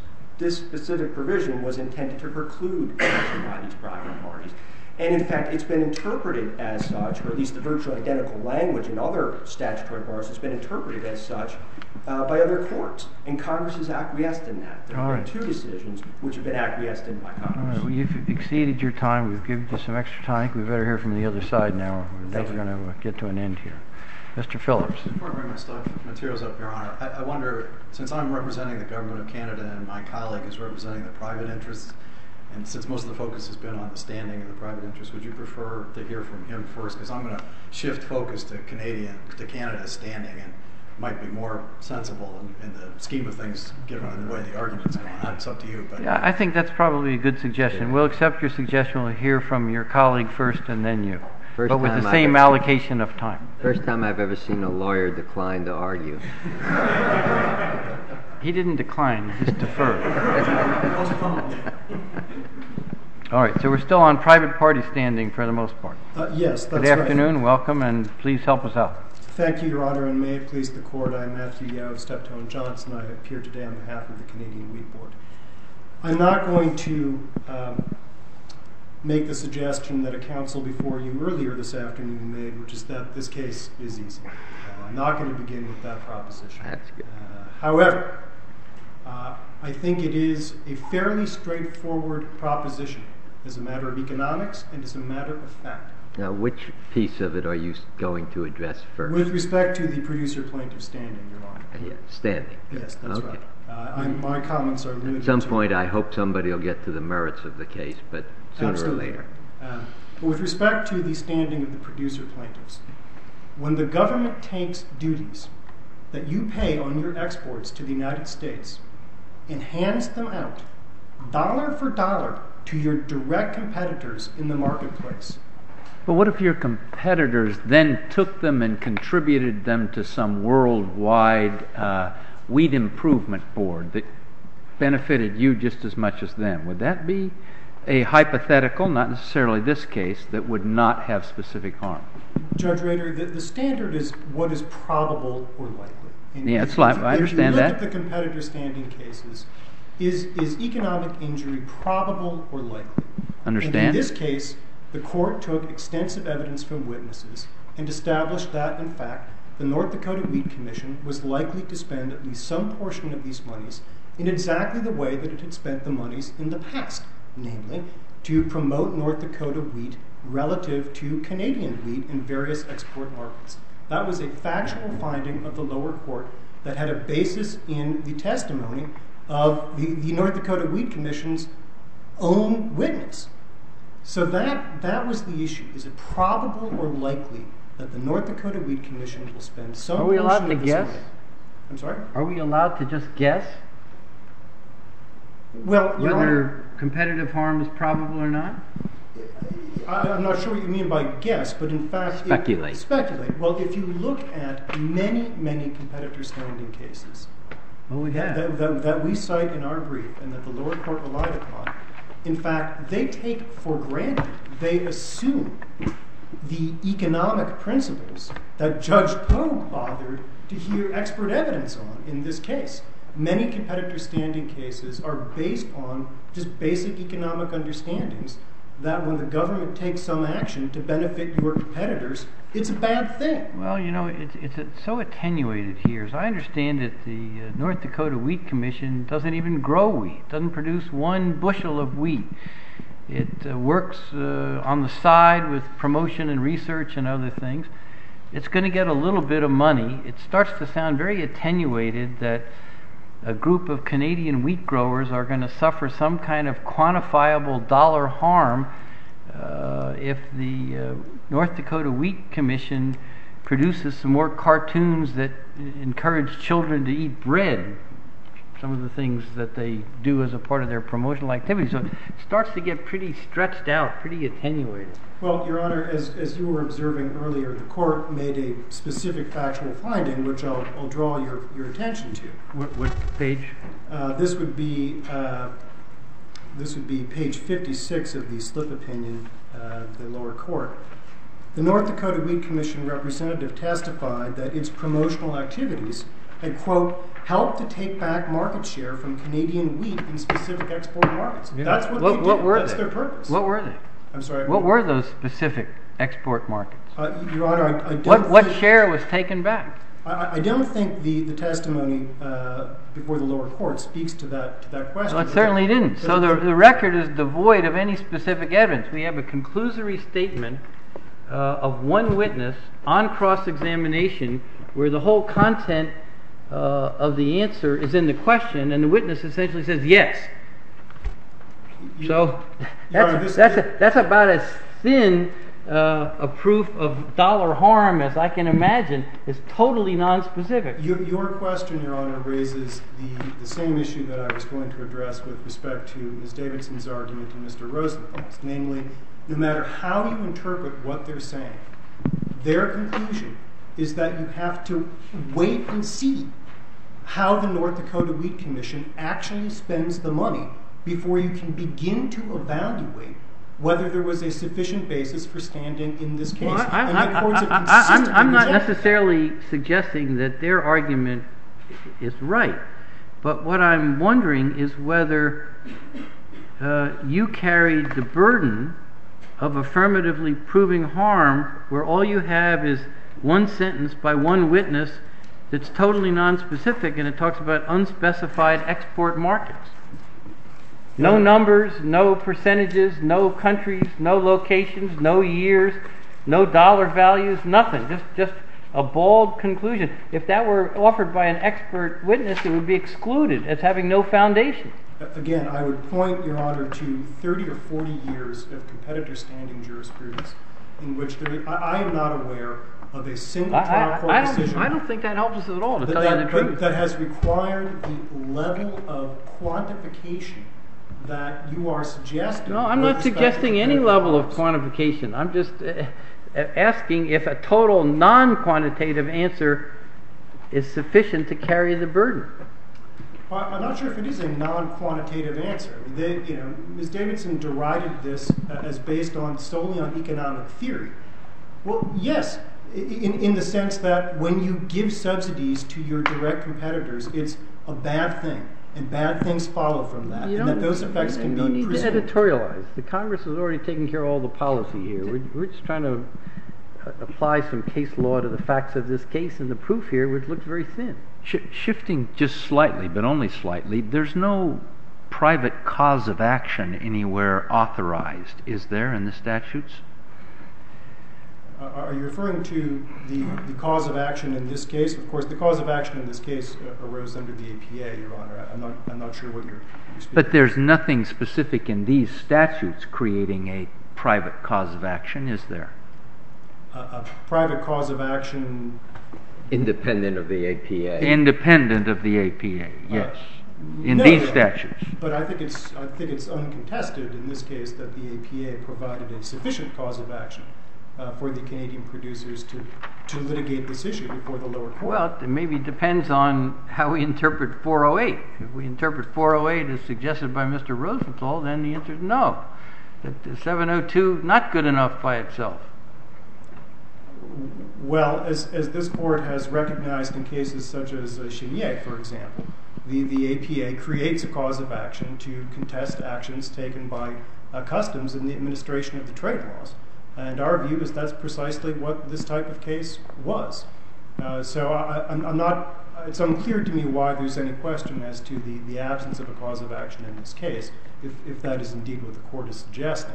[SPEAKER 6] specific provision was intended to preclude action by these private parties. And in fact, it's been interpreted as such, or at least the virtually identical language in other statutory bars has been interpreted as such by other courts. And Congress has acquiesced in that. There have been two decisions which have been acquiesced in by Congress.
[SPEAKER 7] All right. Well, you've exceeded your time. We've given you some extra time. I think we better hear from the other side now. We're never going to get to an end here. Mr. Phillips.
[SPEAKER 8] Before I bring my materials up, Your Honor, I wonder, since I'm representing the Government of Canada and my colleague is representing the private interests, and since most of the focus has been on the standing of the private interests, would you prefer to hear from him first? Because I'm going to shift focus to Canada's standing, and might be more sensible in the scheme of things, given the way the argument's going on. It's up to you. But
[SPEAKER 7] yeah, I think that's probably a good suggestion. We'll accept your suggestion. We'll hear from your colleague first, and then you. But with the same allocation of time.
[SPEAKER 4] First time I've ever seen a lawyer decline to argue.
[SPEAKER 7] He didn't decline, he just deferred. All right, so we're still on private party standing for the most part.
[SPEAKER 9] Yes, that's right.
[SPEAKER 7] Good afternoon, welcome, and please help us out.
[SPEAKER 9] Thank you, Your Honor, and may it please the Court. I'm Matthew Yeo of Steptoe & Johnson. I appear today on behalf of the Canadian Wheat Board. I'm not going to make the suggestion that a counsel before you earlier this afternoon made, which is that this case is easy. I'm not going to begin with that proposition.
[SPEAKER 4] That's good.
[SPEAKER 9] However, I think it is a fairly straightforward proposition as a matter of economics and as a matter of fact.
[SPEAKER 4] Now, which piece of it are you going to address first?
[SPEAKER 9] With respect to the producer-plaintiff standing, Your Honor.
[SPEAKER 4] Yeah, standing.
[SPEAKER 9] Yes, that's
[SPEAKER 4] okay.
[SPEAKER 9] Right. My comments are limited.
[SPEAKER 4] At some point, I hope somebody will get to the merits of the case, but sooner
[SPEAKER 9] Absolutely.
[SPEAKER 4] Or later.
[SPEAKER 9] But with respect to the standing of the producer-plaintiffs, when the government takes duties that you pay on your exports to the United States and hands them out dollar for dollar to your direct competitors in the marketplace.
[SPEAKER 3] But what if your competitors then took them and contributed them to some worldwide wheat improvement board that benefited you just as much as them? Would that be a hypothetical, not necessarily this case, that would not have specific harm?
[SPEAKER 9] Judge Rader, the standard is what is probable or likely. And
[SPEAKER 3] yeah, it's like, I understand that.
[SPEAKER 9] If you look at the competitor standing cases, is economic injury probable or likely?
[SPEAKER 3] Understand.
[SPEAKER 9] And in this case, the court took extensive evidence from witnesses and established that, in fact, the North Dakota Wheat Commission was likely to spend at least some portion of these monies in exactly the way that it had spent the monies in the past, namely to promote North Dakota wheat relative to Canadian wheat in various export markets. That was a factual finding of the lower court that had a basis in the testimony of the North Dakota Wheat Commission's own witness. So that was the issue. Is it probable or likely that the North Dakota Wheat Commission will spend some portion of this money?
[SPEAKER 7] Are we allowed to guess?
[SPEAKER 9] I'm sorry?
[SPEAKER 7] Are we allowed to just guess
[SPEAKER 9] Well,
[SPEAKER 7] whether competitive harm is probable or not?
[SPEAKER 9] I'm not sure what you mean by guess, but in fact...
[SPEAKER 4] Speculate.
[SPEAKER 9] Speculate. Well, if you look at many, many competitor standing cases that we cite in our brief and that the lower court relied upon, in fact, they take for granted, they assume the economic principles that Judge Poe bothered to hear expert evidence on in this case. Many competitor standing cases are based on just basic economic understandings that when the government takes some action to benefit your competitors, it's a bad thing.
[SPEAKER 7] Well, you know, it's so attenuated here. As I understand it, the North Dakota Wheat Commission doesn't even grow wheat, doesn't produce one bushel of wheat. It works on the side with promotion and research and other things. It's going to get a little bit of money. It starts to sound very attenuated that a group of Canadian wheat growers are going to suffer some kind of quantifiable dollar harm if the North Dakota Wheat Commission produces some more cartoons that encourage children to eat bread, some of the things that they do as a part of their promotional activity. So it starts to get pretty stretched out, pretty attenuated.
[SPEAKER 9] Well, Your Honor, as you were observing earlier, the court made a specific factual finding, which I'll draw your attention to.
[SPEAKER 3] What page?
[SPEAKER 9] This would be page 56 of the slip opinion, the lower court. The North Dakota Wheat Commission representative testified that its promotional activities had, quote, helped to take back market share from Canadian wheat in specific export markets. Yeah. That's what they did. That's their purpose.
[SPEAKER 7] What were they?
[SPEAKER 9] I'm sorry.
[SPEAKER 7] What were those specific export markets?
[SPEAKER 9] Your Honor, I don't
[SPEAKER 7] What share was taken back?
[SPEAKER 9] I don't think the testimony before the lower court speaks to that question.
[SPEAKER 7] Well, it certainly didn't. So the record is devoid of any specific evidence. We have a conclusory statement of one witness on cross-examination where the whole content of the answer is in the question, and the witness essentially says yes. So that's about as thin a proof of dollar harm as I can imagine. Is totally non-specific.
[SPEAKER 9] Your question, Your Honor, raises the same issue that I was going to address with respect to Ms. Davidson's argument and Mr. Rosenthal's. Namely, no matter how you interpret what they're saying, their conclusion is that you have to wait and see how the North Dakota Wheat Commission actually spends the money before you can begin to evaluate whether there was a sufficient basis for standing in this case.
[SPEAKER 7] Well, I'm not necessarily suggesting that their argument is right. But what I'm wondering is whether you carried the burden of affirmatively proving harm where all you have is one sentence by one witness that's totally nonspecific, and it talks about unspecified export markets. No numbers, no percentages, no countries, no locations, no years, no dollar values, nothing. Just a bald conclusion. If that were offered by an expert witness, it would be excluded as having no foundation.
[SPEAKER 9] Again, I would point, Your Honor, to 30 or 40 years of competitor standing jurisprudence in which I am not aware of a single trial court decision.
[SPEAKER 7] I don't think that helps us at all, to tell you the truth.
[SPEAKER 9] That has required the level of quantification that you are suggesting.
[SPEAKER 7] No, I'm not suggesting any level of quantification. I'm just asking if a total non-quantitative answer is sufficient to carry the burden.
[SPEAKER 9] I'm not sure if it is a non-quantitative answer. Ms. Davidson derided this as based solely on economic theory. Well, yes, in the sense that when you give subsidies to your direct competitors, it's a bad thing, and bad things follow from that, and that those effects can be presumed.
[SPEAKER 7] You don't need to editorialize. The Congress has already taken care of all the policy here. We're just trying to apply some case law to the facts of this case, and the proof here, which looks very thin.
[SPEAKER 3] Shifting just slightly, but only slightly, there's no private cause of action anywhere authorized, is there, in the statutes?
[SPEAKER 9] Are you referring to the cause of action in this case? Of course, the cause of action in this case arose under the APA, Your Honor. I'm not sure what you're speaking.
[SPEAKER 3] But there's nothing specific in these statutes creating a private cause of action, is there?
[SPEAKER 9] A private cause of action
[SPEAKER 4] independent of the APA.
[SPEAKER 3] Independent of the APA, yes. In these statutes.
[SPEAKER 9] But I think it's uncontested in this case that the APA provided a sufficient cause of action for the Canadian producers to litigate this issue before the lower court.
[SPEAKER 7] Well, it maybe depends on how we interpret 408. If we interpret 408 as suggested by Mr. Rosenthal, then the answer is no. That 702 not good enough by itself.
[SPEAKER 9] Well, as this court has recognized in cases such as Chenier, for example, the APA creates a cause of action to contest actions taken by customs in the administration of the trade laws. And our view is that's precisely what this type of case was. So I'm not. It's unclear to me why there's any question as to the absence of a cause of action in this case, if that is indeed what the court is suggesting.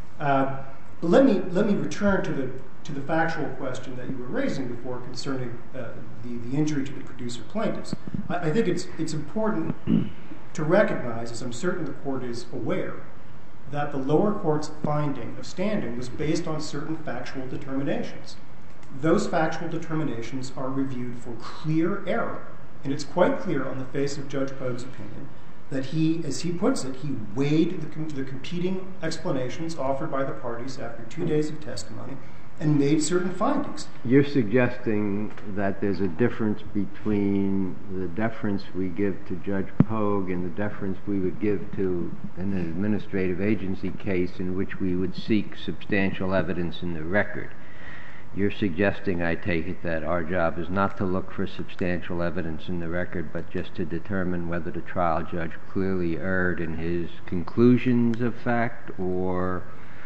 [SPEAKER 9] But let me return to the factual question that you were raising before concerning the injury to the producer plaintiffs. I think it's important to recognize, as I'm certain the court is aware, that the lower court's finding of standing was based on certain factual determinations. Those factual determinations are reviewed for clear error, and it's quite clear on the face of Judge Pogue's opinion that he, as he puts it, he weighed the competing explanations offered by the parties after 2 days of testimony and made certain findings.
[SPEAKER 4] You're suggesting that there's a difference between the deference we give to Judge Pogue and the deference we would give to an administrative agency case in which we would seek substantial evidence in the record. You're suggesting, I take it, that our job is not to look for substantial evidence in the record, but just to determine whether the trial judge clearly erred in his conclusions of fact or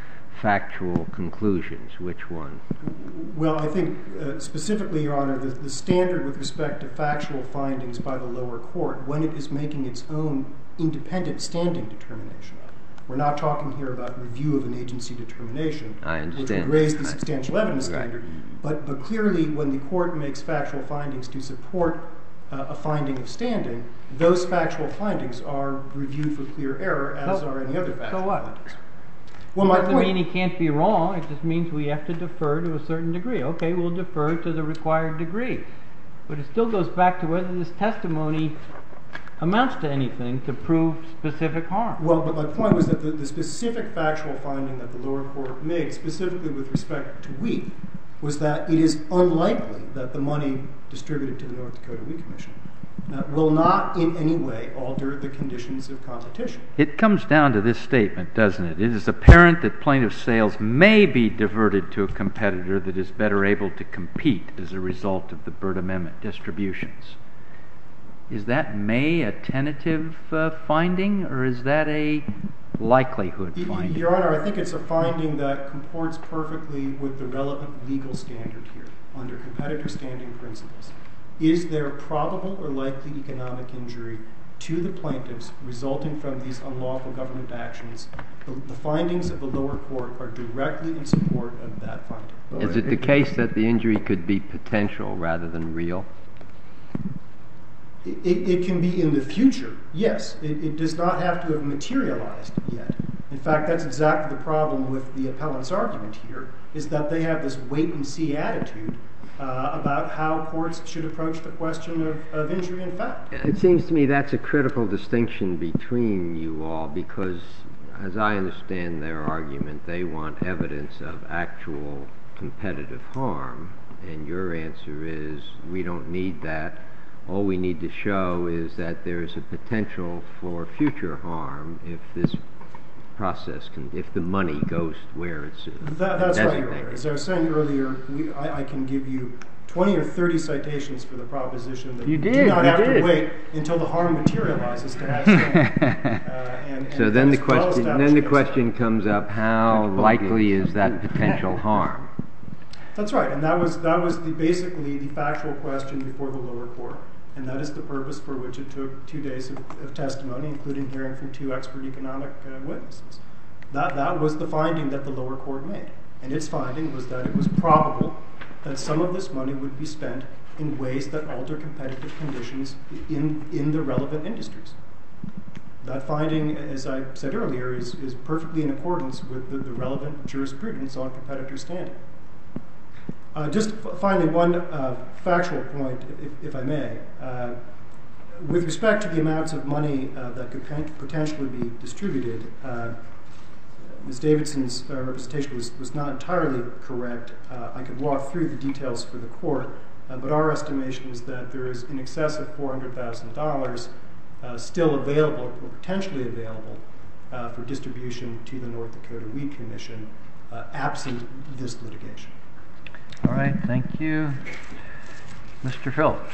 [SPEAKER 4] factual conclusions. Which one?
[SPEAKER 9] Well, I think specifically, Your Honor, the standard with respect to factual findings by the lower court when it is making its own independent standing determination. We're not talking here about review of an agency determination,
[SPEAKER 4] I understand,
[SPEAKER 9] which would raise the substantial evidence standard. But clearly, when the court makes factual findings to support a finding of standing, those factual findings are reviewed for clear error, as are any other factual findings.
[SPEAKER 7] Well, it doesn't mean he can't be wrong. It just means we have to defer to a certain degree. Okay, we'll defer to the required degree. But it still goes back to whether this testimony amounts to anything to prove specific harm.
[SPEAKER 9] Well, but my point was that the specific factual finding that the lower court made, specifically with respect to wheat, was that it is unlikely that the money distributed to the North Dakota Wheat Commission will not in any way alter the conditions of competition.
[SPEAKER 3] It comes down to this statement, doesn't it? It is apparent that plaintiff sales may be diverted to a competitor that is better able to compete as a result of the Byrd Amendment distributions. Is that may a tentative finding, or is that a likelihood finding?
[SPEAKER 9] Your Honor, I think it's a finding that comports perfectly with the relevant legal standard here under competitor standing principles. Is there probable or likely economic injury to the plaintiffs resulting from these unlawful government actions? The findings of the lower court are directly in support of that finding.
[SPEAKER 4] Is it the case that the injury could be potential rather than real?
[SPEAKER 9] It can be in the future, yes. It does not have to have materialized yet. In fact, that's exactly the problem with the appellant's argument here, is that they have this wait-and-see attitude about how courts should approach the question of injury in fact.
[SPEAKER 4] It seems to me that's a critical distinction between you all, because as I understand their argument, they want evidence of actual competitive harm, and your answer is we don't need that. All we need to show is that there is a potential for future harm if this process if the money goes where it's
[SPEAKER 9] That's right, Your Honor. As I was saying earlier, I can give you 20 or 30 citations for the proposition that you do not have to wait until the harm materializes to have standing.
[SPEAKER 4] So then the question comes up: how likely is that potential harm?
[SPEAKER 9] That's right, and that was basically the factual question before the lower court, and that is the purpose for which it took 2 days of testimony, including hearing from 2 expert economic witnesses. That was the finding that the lower court made, and its finding was that it was probable that some of this money would be spent in ways that alter competitive conditions in the relevant industries. That finding, as I said earlier, is perfectly in accordance with the relevant jurisprudence on competitor standing. Just finally, one factual point, if I may. With respect to the amounts of money that could potentially be distributed, Ms. Davidson's representation was not entirely correct. I could walk through the details for the court, but our estimation is that there is in excess of $400,000 still available, or potentially available, for distribution to the North Dakota Weed Commission, absent this litigation.
[SPEAKER 7] All right, thank you. Mr. Phillips.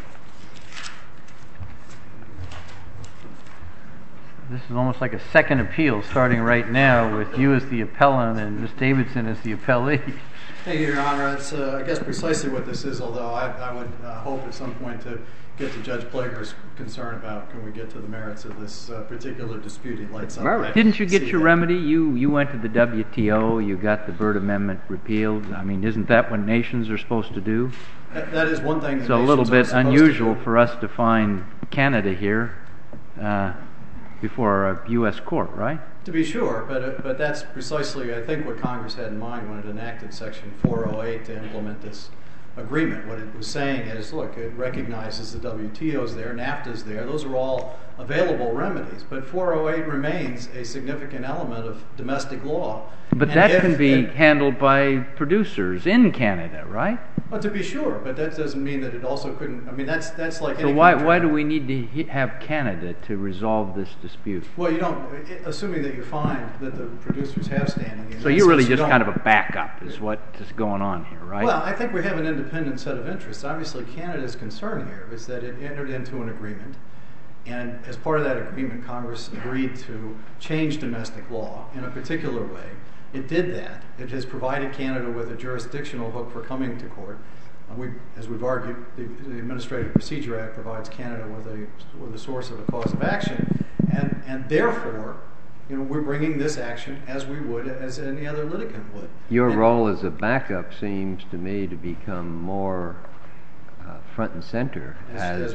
[SPEAKER 7] This is almost like a second appeal starting right now with you as the appellant and Ms. Davidson as the appellee.
[SPEAKER 8] Thank you, Your Honor. It's, I guess, precisely what this is, although I would hope at some point to get to Judge Plager's concern about can we get to the merits of this particular dispute.
[SPEAKER 3] Didn't you get your remedy? You went to the WTO, you got the Byrd Amendment repealed. I mean, isn't that what nations are supposed to do?
[SPEAKER 8] That is one thing.
[SPEAKER 3] It's a little bit unusual for us to find Canada here before a U.S. court, right?
[SPEAKER 8] To be sure, but that's precisely, I think, what Congress had in mind when it enacted Section 408 to implement this agreement. What it was saying is, look, it recognizes the WTO's there, NAFTA's there. Those are all available remedies, but 408 remains a significant element of domestic law.
[SPEAKER 3] But that can be handled by producers in Canada, right?
[SPEAKER 8] Well, to be sure, but that doesn't mean that it also couldn't. I mean, that's like.
[SPEAKER 3] So why do we need to have Canada to resolve this dispute?
[SPEAKER 8] Well, you don't. Assuming that you find that the producers have standing.
[SPEAKER 3] So you're really just kind of a backup, is what is going on here, right?
[SPEAKER 8] Well, I think we have an independent set of interests. Obviously, Canada's concern here is that it entered into an agreement, and as part of that agreement, Congress agreed to change domestic law in a particular way. It did that. It has provided Canada with a jurisdictional hook for coming to court. As we've argued, the Administrative Procedure Act provides Canada with a source of a cause of action, and therefore, we're bringing this action as we would, as any other litigant would.
[SPEAKER 4] Your role as a backup seems to me to become more front and center as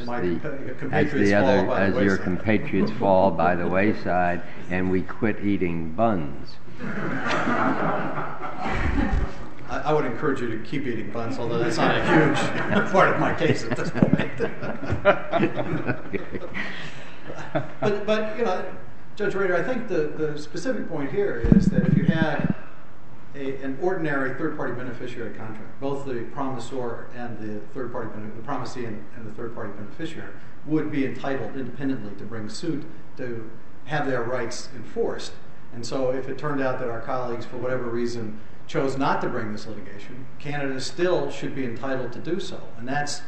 [SPEAKER 4] your compatriots fall by the wayside, and we quit eating buns.
[SPEAKER 8] I would encourage you to keep eating buns, although that's not a huge part of my case at this point. But Judge Rader, I think the specific point here is that if you had an ordinary third-party beneficiary contract, both the promisor and the third-party, the promisee and the third-party beneficiary would be entitled independently to bring suit to have their rights enforced. And so if it turned out that our colleagues, for whatever reason, chose not to bring this litigation, Canada still should be entitled to do so. And that's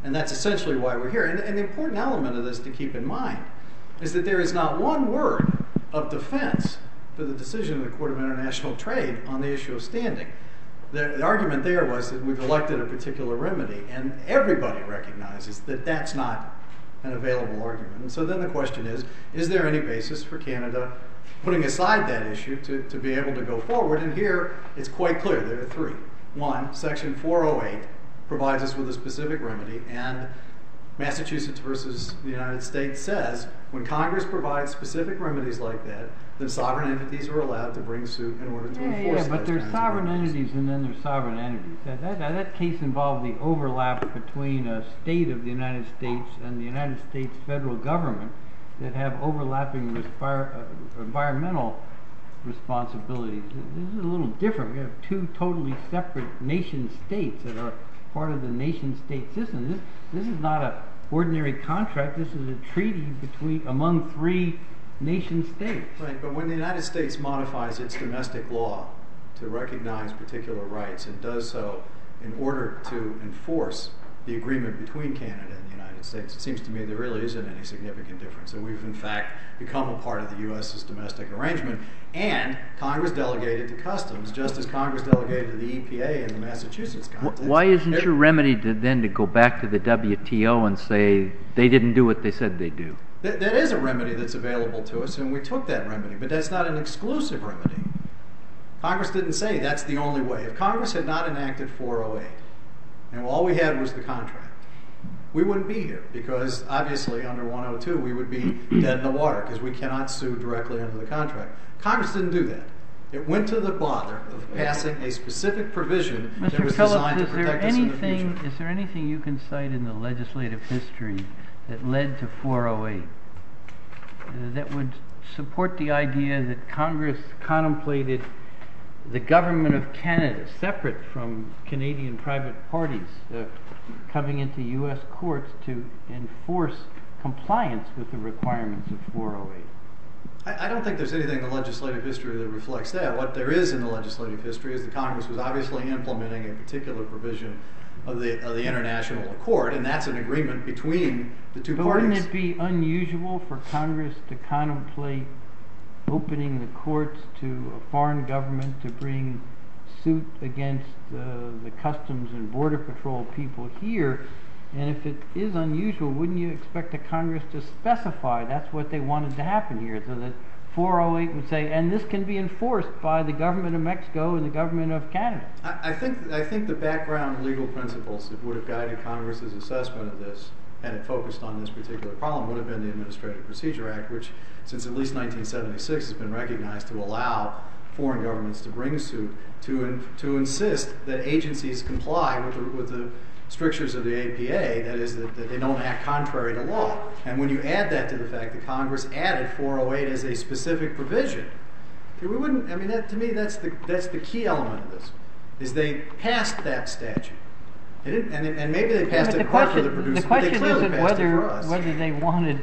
[SPEAKER 8] And that's essentially why we're here. And the important element of this to keep in mind is that there is not one word of defense for the decision of the Court of International Trade on the issue of standing. The argument there was that we've elected a particular remedy, and everybody recognizes that that's not an available argument. And so then the question is there any basis for Canada putting aside that issue to be able to go forward? And here it's quite clear. There are three. One, Section 408 provides us with a specific remedy, and Massachusetts versus the United States says when Congress provides specific remedies like that, then sovereign entities are allowed to bring suit in order to enforce those.
[SPEAKER 7] Yeah, but there's sovereign entities and then there's sovereign entities. That case involved the overlap between a state of the United States and the United States federal government that have overlapping environmental responsibilities. This is a little different. We have two totally separate nation states that are part of the nation-state system. This is not an ordinary contract. This is a treaty among three nation-states.
[SPEAKER 8] Right, but when the United States modifies its domestic law to recognize particular rights and does so in order to enforce the agreement between Canada and the United States, it seems to me there really isn't any significant difference. So we've, in fact, become a part of the U.S.'s domestic arrangement, and Congress delegated to Customs, just as Congress delegated to the EPA in the Massachusetts context.
[SPEAKER 3] Why isn't your remedy then to go back to the WTO and say they didn't do what they said they'd do?
[SPEAKER 8] That is a remedy that's available to us, and we took that remedy, but that's not an exclusive remedy. Congress didn't say that's the only way. If Congress had not enacted 408, and all we had was the contract, we wouldn't be here, because obviously under 102 we would be dead in the water, because we cannot sue directly under the contract. Congress didn't do that. It went to the bother of passing a specific provision that was designed to protect us in the future.
[SPEAKER 7] Is there anything you can cite in the legislative history that led to 408 that would support the idea that Congress contemplated the government of Canada, separate from Canadian private parties, coming into U.S. courts to enforce compliance with the requirements of 408?
[SPEAKER 8] I don't think there's anything in the legislative history that reflects that. What there is in the legislative history is that Congress was obviously implementing a particular provision of the International Accord, and that's an agreement between the two parties.
[SPEAKER 7] Wouldn't it be unusual for Congress to contemplate opening the courts to a foreign government to bring suit against the Customs and Border Patrol people here? And if it is unusual, wouldn't you expect the Congress to specify that's what they wanted to happen here, so that 408 would say, and this can be enforced by the government of Mexico and the government of Canada?
[SPEAKER 8] I think the background legal principles that would have guided Congress's assessment of this, and it focused on this particular problem, would have been the Administrative Procedure Act, which since at least 1976 has been recognized to allow foreign governments to bring suit to insist that agencies comply with the strictures of the APA, that is, that they don't act contrary to law. And when you add that to the fact that Congress added 408 as a specific provision, we wouldn't. I mean, to me, that's the key element of this, is they passed that statute. And maybe they passed it part for the producers, but they clearly passed it for us.
[SPEAKER 7] Whether they wanted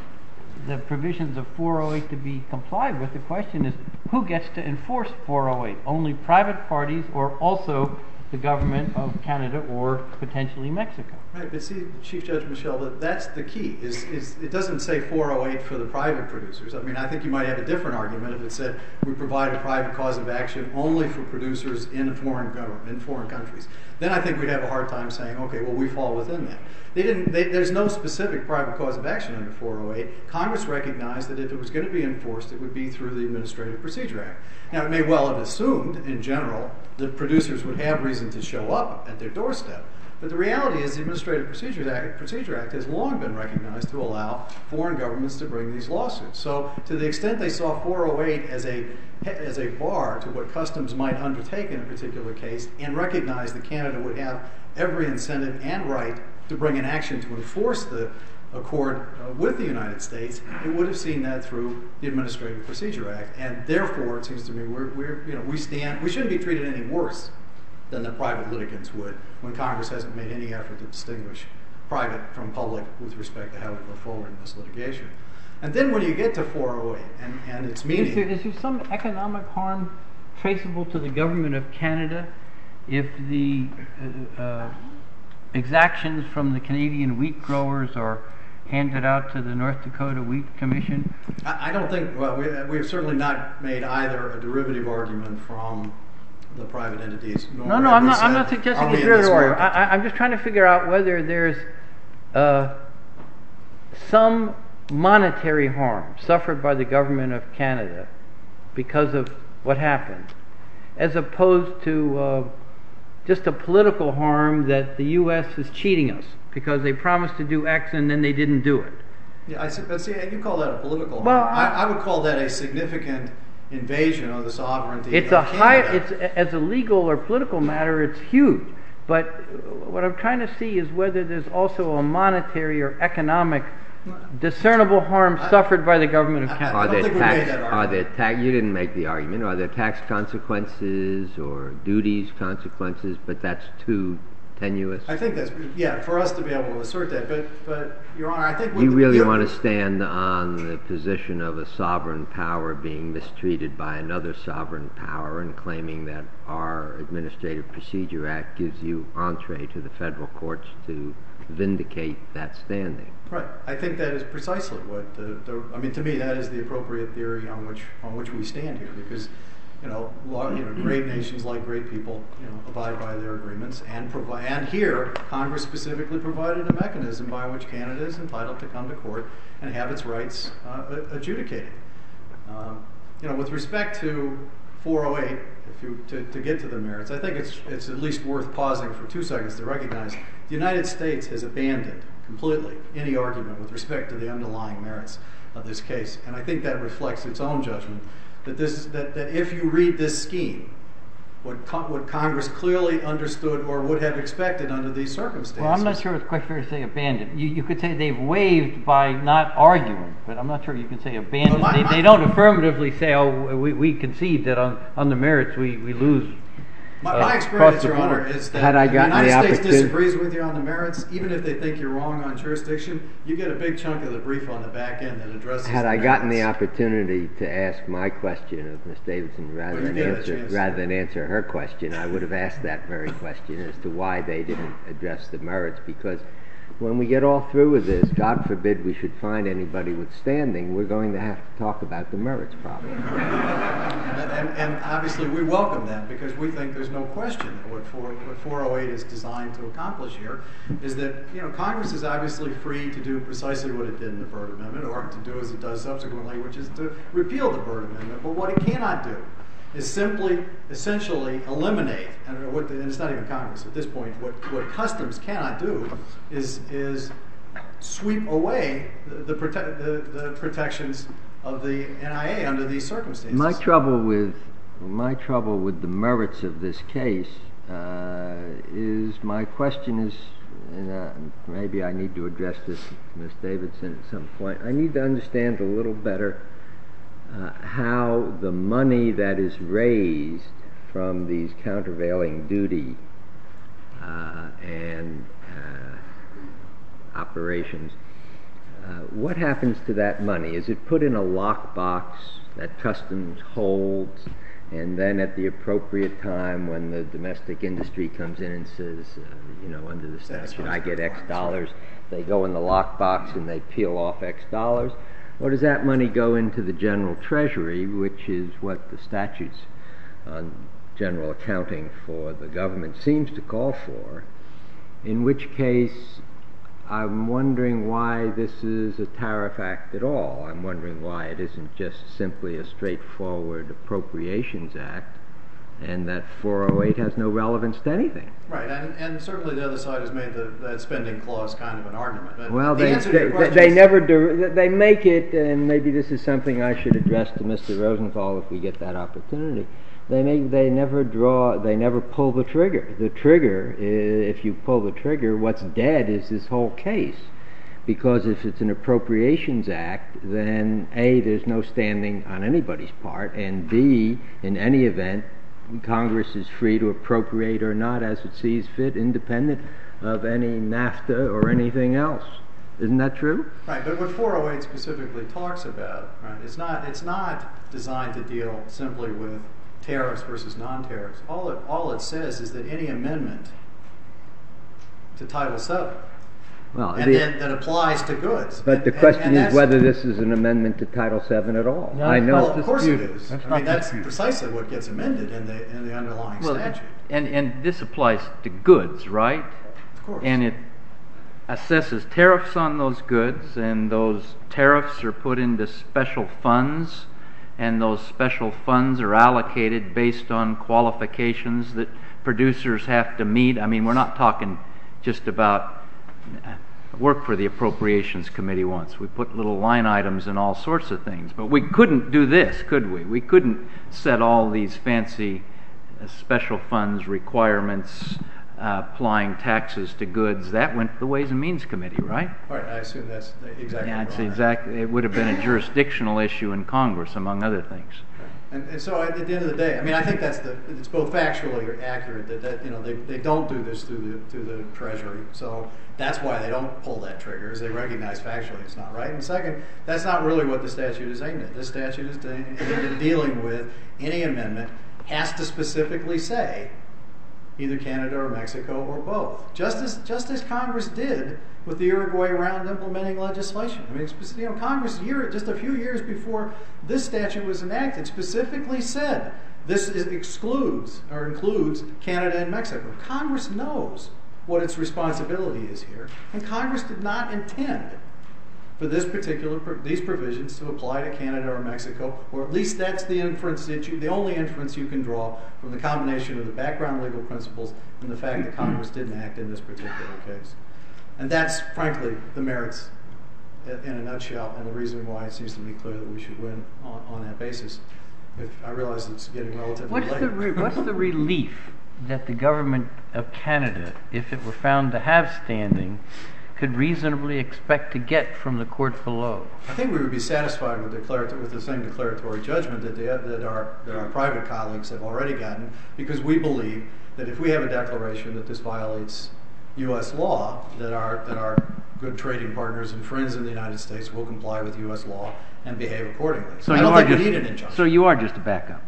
[SPEAKER 7] the provisions of 408 to be complied with. The question is, who gets to enforce 408? Only private parties, or also the government of Canada or potentially Mexico?
[SPEAKER 8] Right, but see, Chief Judge Michel, that's the key. It doesn't say 408 for the private producers. I mean, I think you might have a different argument if it said we provide a private cause of action only for producers in foreign countries. Then I think we'd have a hard time saying, okay, well, we fall within that. There's no specific private cause of action under 408. Congress recognized that if it was going to be enforced, it would be through the Administrative Procedure Act. Now, it may well have assumed, in general, that producers would have reason to show up at their doorstep. But the reality is the Administrative Procedure Act has long been recognized to allow foreign governments to bring these lawsuits. So to the extent they saw 408 as a bar to what Customs might undertake in a particular case, and recognized that Canada would have every incentive and right to bring an action to enforce the accord with the United States, it would have seen that through the Administrative Procedure Act. And therefore, it seems to me, we shouldn't be treated any worse than the private litigants would when Congress hasn't made any effort to distinguish private from public with respect to how we go forward in this litigation. And then when you get to 408 and its meaning...
[SPEAKER 7] Is there some economic harm traceable to the government of Canada if the exactions from the Canadian wheat growers are handed out to the North Dakota Wheat Commission?
[SPEAKER 8] I don't think, well, we have certainly not made either a derivative argument from the private entities.
[SPEAKER 7] No, I'm not suggesting it's derivative argument. I'm just trying to figure out whether there's some monetary harm suffered by the government of Canada because of what happened, as opposed to just a political harm that the U.S. is cheating us because they promised to do X and then they didn't do it.
[SPEAKER 8] Yeah, but see, you call that a political harm.
[SPEAKER 7] Well,
[SPEAKER 8] I would call that a significant invasion of the sovereignty
[SPEAKER 7] of Canada. As a legal or political matter, it's huge. But what I'm trying to see is whether there's also a monetary or economic discernible harm suffered by the government of Canada.
[SPEAKER 4] You didn't make the argument. Are there tax consequences or duties consequences? But that's too tenuous.
[SPEAKER 8] I think that's, for us to be able to assert that. But Your Honor, I think
[SPEAKER 4] you really want to stand on the position of a sovereign power being mistreated by another sovereign power and claiming that our Administrative Procedure Act gives you entree to the federal courts to vindicate that standing.
[SPEAKER 8] Right. I think that is precisely what to me that is the appropriate theory on which we stand here, because great nations like great people abide by their agreements and here Congress specifically provided a mechanism by which Canada is entitled to come to court and have its rights adjudicated. With respect to 408, to get to the merits, I think it's at least worth pausing for 2 seconds to recognize the United States has abandoned completely any argument with respect to the underlying merits of this case, and I think that reflects its own judgment that if you read this scheme, what Congress clearly understood or would have expected under these circumstances.
[SPEAKER 7] Well, I'm not sure it's quite fair to say abandoned. You could say they've waived by not arguing, but I'm not sure you can say abandoned. They don't affirmatively say, we concede that on the merits we lose.
[SPEAKER 8] My experience, Your Honor, is that the United States disagrees with you on the merits. Even if they think you're wrong on jurisdiction, you get a big chunk of the brief on the back end that addresses the merits.
[SPEAKER 4] Had I gotten the opportunity to ask my question of Ms. Davidson rather than answer her question, I would have asked that very question as to why they didn't address the merits, because when we get all through with this, God forbid we should find anybody withstanding, we're going to have to talk about the merits problem.
[SPEAKER 8] And obviously we welcome that, because we think there's no question that what 408 is designed to accomplish here is that Congress is obviously free to do precisely what it did in the Byrd Amendment, or to do as it does subsequently, which is to repeal the Byrd Amendment. But what it cannot do is simply, essentially eliminate, and it's not even Congress at this point, what Customs cannot do is sweep away the protections of the NIA under these circumstances.
[SPEAKER 4] My trouble with the merits of this case is, my question is, and maybe I need to address this to Ms. Davidson at some point, I need to understand a little better how the money that is raised from these countervailing duty and operations, what happens to that money? Is it put in a lockbox that Customs holds, and then at the appropriate time when the domestic industry comes in and says, under the statute I get X dollars, they go in the lockbox and they peel off X dollars? Or does that money go into the general treasury, which is what the statutes on general accounting for the government seems to call for? In which case, I'm wondering why this is a tariff act at all. I'm wondering why it isn't just simply a straightforward appropriations act, and that 408 has no relevance to anything.
[SPEAKER 8] Right, and certainly the other side has made that spending clause kind of an argument. But
[SPEAKER 4] well, they make it, and maybe this is something I should address to Mr. Rosenthal if we get that opportunity. They never pull the trigger. The trigger, if you pull the trigger, what's dead is this whole case. Because if it's an appropriations act, then A, there's no standing on anybody's part, and B, in any event, Congress is free to appropriate or not as it sees fit, independent of any NAFTA or anything else. Isn't that true?
[SPEAKER 8] Right, but what 408 specifically talks about, right, it's not designed to deal simply with tariffs versus non-tariffs. All it says is that any amendment to Title VII.
[SPEAKER 4] Well,
[SPEAKER 8] and then that applies to goods.
[SPEAKER 4] But the question is whether this is an amendment to Title VII at all.
[SPEAKER 8] No,
[SPEAKER 4] I know.
[SPEAKER 8] Well, of course it is. I mean, that's precisely what gets amended in the underlying statute.
[SPEAKER 3] And this applies to goods, right?
[SPEAKER 8] Of course.
[SPEAKER 3] And it assesses tariffs on those goods, and those tariffs are put into special funds, and those special funds are allocated based on qualifications that producers have to meet. I mean, we're not talking just about work for the Appropriations Committee once. We put little line items and all sorts of things. But we couldn't do this, could we? We couldn't set all these fancy special funds requirements applying taxes to goods. That went to the Ways and Means Committee, right?
[SPEAKER 8] Right, I assume that's exactly
[SPEAKER 3] right.
[SPEAKER 8] It's
[SPEAKER 3] exactly. It would have been a jurisdictional issue in Congress, among other things.
[SPEAKER 8] And so at the end of the day, I mean, I think it's both factually accurate that you know they don't do this through the Treasury. So that's why they don't pull that trigger, is they recognize factually it's not right. And second, that's not really what the statute is aimed at. This statute is dealing with any amendment has to specifically say either Canada or Mexico or both, just as Congress did with the Uruguay Round implementing legislation. I mean, you know, Congress just a few years before this statute was enacted specifically said this includes Canada and Mexico. Congress knows what its responsibility is here, and Congress did not intend for these provisions to apply to Canada or Mexico, or at least that's the only inference you can draw from the combination of the background legal principles and the fact that Congress didn't act in this particular case. And that's, frankly, the merits in a nutshell, and the reason why it seems to be clear that we should win on that basis. If I realize it's getting relatively late.
[SPEAKER 7] What's the relief that the government of Canada, if it were found to have standing, could reasonably expect to get from the court below?
[SPEAKER 8] I think we would be satisfied with the same declaratory judgment that our private colleagues have already gotten, because we believe that if we have a declaration that this violates U.S. law, that our good trading partners and friends in the United States will comply with U.S. law and behave accordingly.
[SPEAKER 3] So
[SPEAKER 8] I don't think we need an injunction.
[SPEAKER 3] So you are just a backup.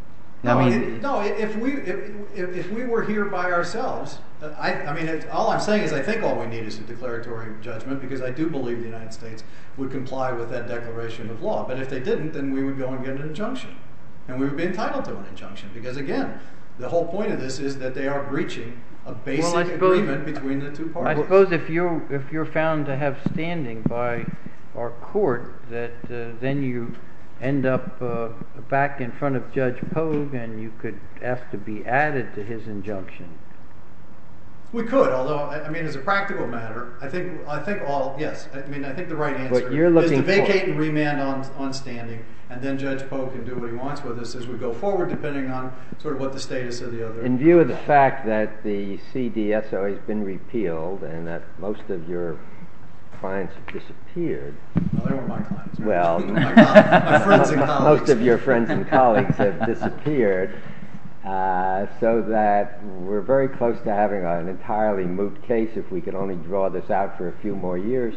[SPEAKER 8] If we were here by ourselves, all I'm saying is I think all we need is a declaratory judgment, because I do believe the United States would comply with that declaration of law. But if they didn't, then we would go and get an injunction, and we would be entitled to an injunction, because again, the whole point of this is that they are breaching a basic agreement between the two parties.
[SPEAKER 7] I suppose if you're found to have standing by our court, that then you end up back in front of Judge Pogue, and you could ask to be added to his injunction.
[SPEAKER 8] We could, although I mean, as a practical matter, I think the right answer is to vacate and remand on standing, and then Judge Pogue can do what he wants with us as we go forward, depending on sort of what the status of the other.
[SPEAKER 4] In view of the fact that the CDSO has been repealed and that most of your clients have disappeared.
[SPEAKER 8] Well, they weren't my clients. Right?
[SPEAKER 4] Well,
[SPEAKER 8] my friends and colleagues.
[SPEAKER 4] Most of your friends and colleagues have disappeared, so that we're very close to having an entirely moot case if we could only draw this out for a few more years.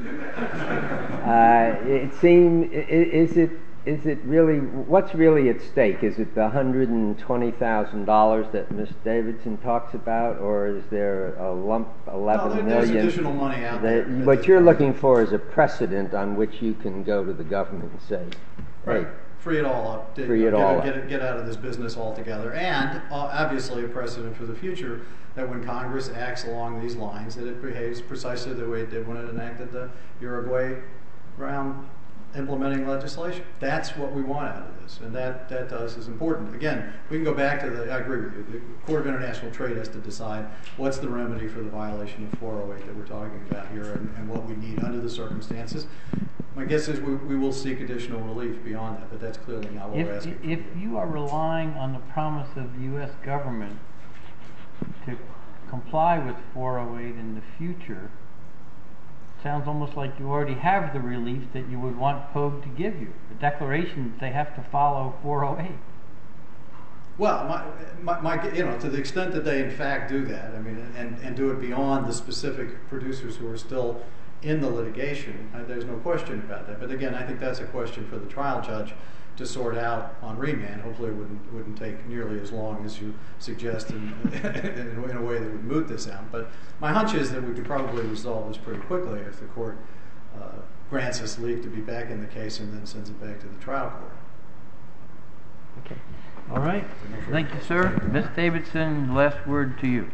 [SPEAKER 4] Is it really, what's really at stake? Is it the $120,000 that Ms. Davidson talks about, or is there a lump, $11 million?
[SPEAKER 8] There's additional money out there.
[SPEAKER 4] What you're looking for is a precedent on which you can go to the government and say, hey,
[SPEAKER 8] free it all up. Get out of this business altogether. And obviously a precedent for the future that when Congress acts along these lines, that it behaves precisely the way it did when it enacted the Uruguay Round implementing legislation. That's what we want out of this, and that to us is important. Again, we can go back to I agree with you, the Court of International Trade has to decide what's the remedy for the violation of 408 that we're talking about here, and what we need under the circumstances. My guess is we will seek additional relief beyond that, but that's clearly not what we're asking for.
[SPEAKER 7] If you are relying on the promise of the U.S. government to comply with 408 in the future, sounds almost like you already have the relief that you would want Pogue to give you. The declaration, they have to follow 408.
[SPEAKER 8] Well, to the extent that they in fact do that, I mean, and do it beyond the specific producers who are still in the litigation, there's no question about that. But again, I think that's a question for the trial judge to sort out on remand. Hopefully it wouldn't take nearly as long as you suggest in a way that would moot this out. But my hunch is that we could probably resolve this pretty quickly if the court grants us leave to be back in the case and then sends it back to the trial court.
[SPEAKER 7] Okay. All right. Thank you, sir. Ms. Davidson, last word to you.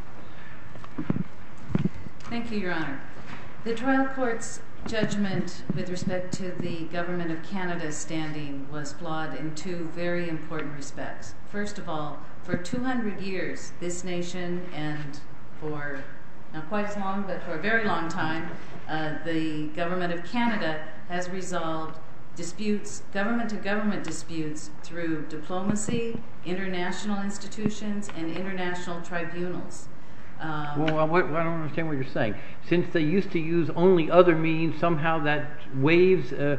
[SPEAKER 2] Thank you, Your Honor. The trial court's judgment with respect to the Government of Canada's standing was flawed in two very important respects. First of all, for 200 years, this nation, and for not quite as long, but for a very long time, the Government of Canada has resolved disputes, government-to-government disputes, through diplomacy, international institutions, and international tribunals.
[SPEAKER 7] Well, I don't understand what you're saying. Since they used to use only other means, somehow that waives an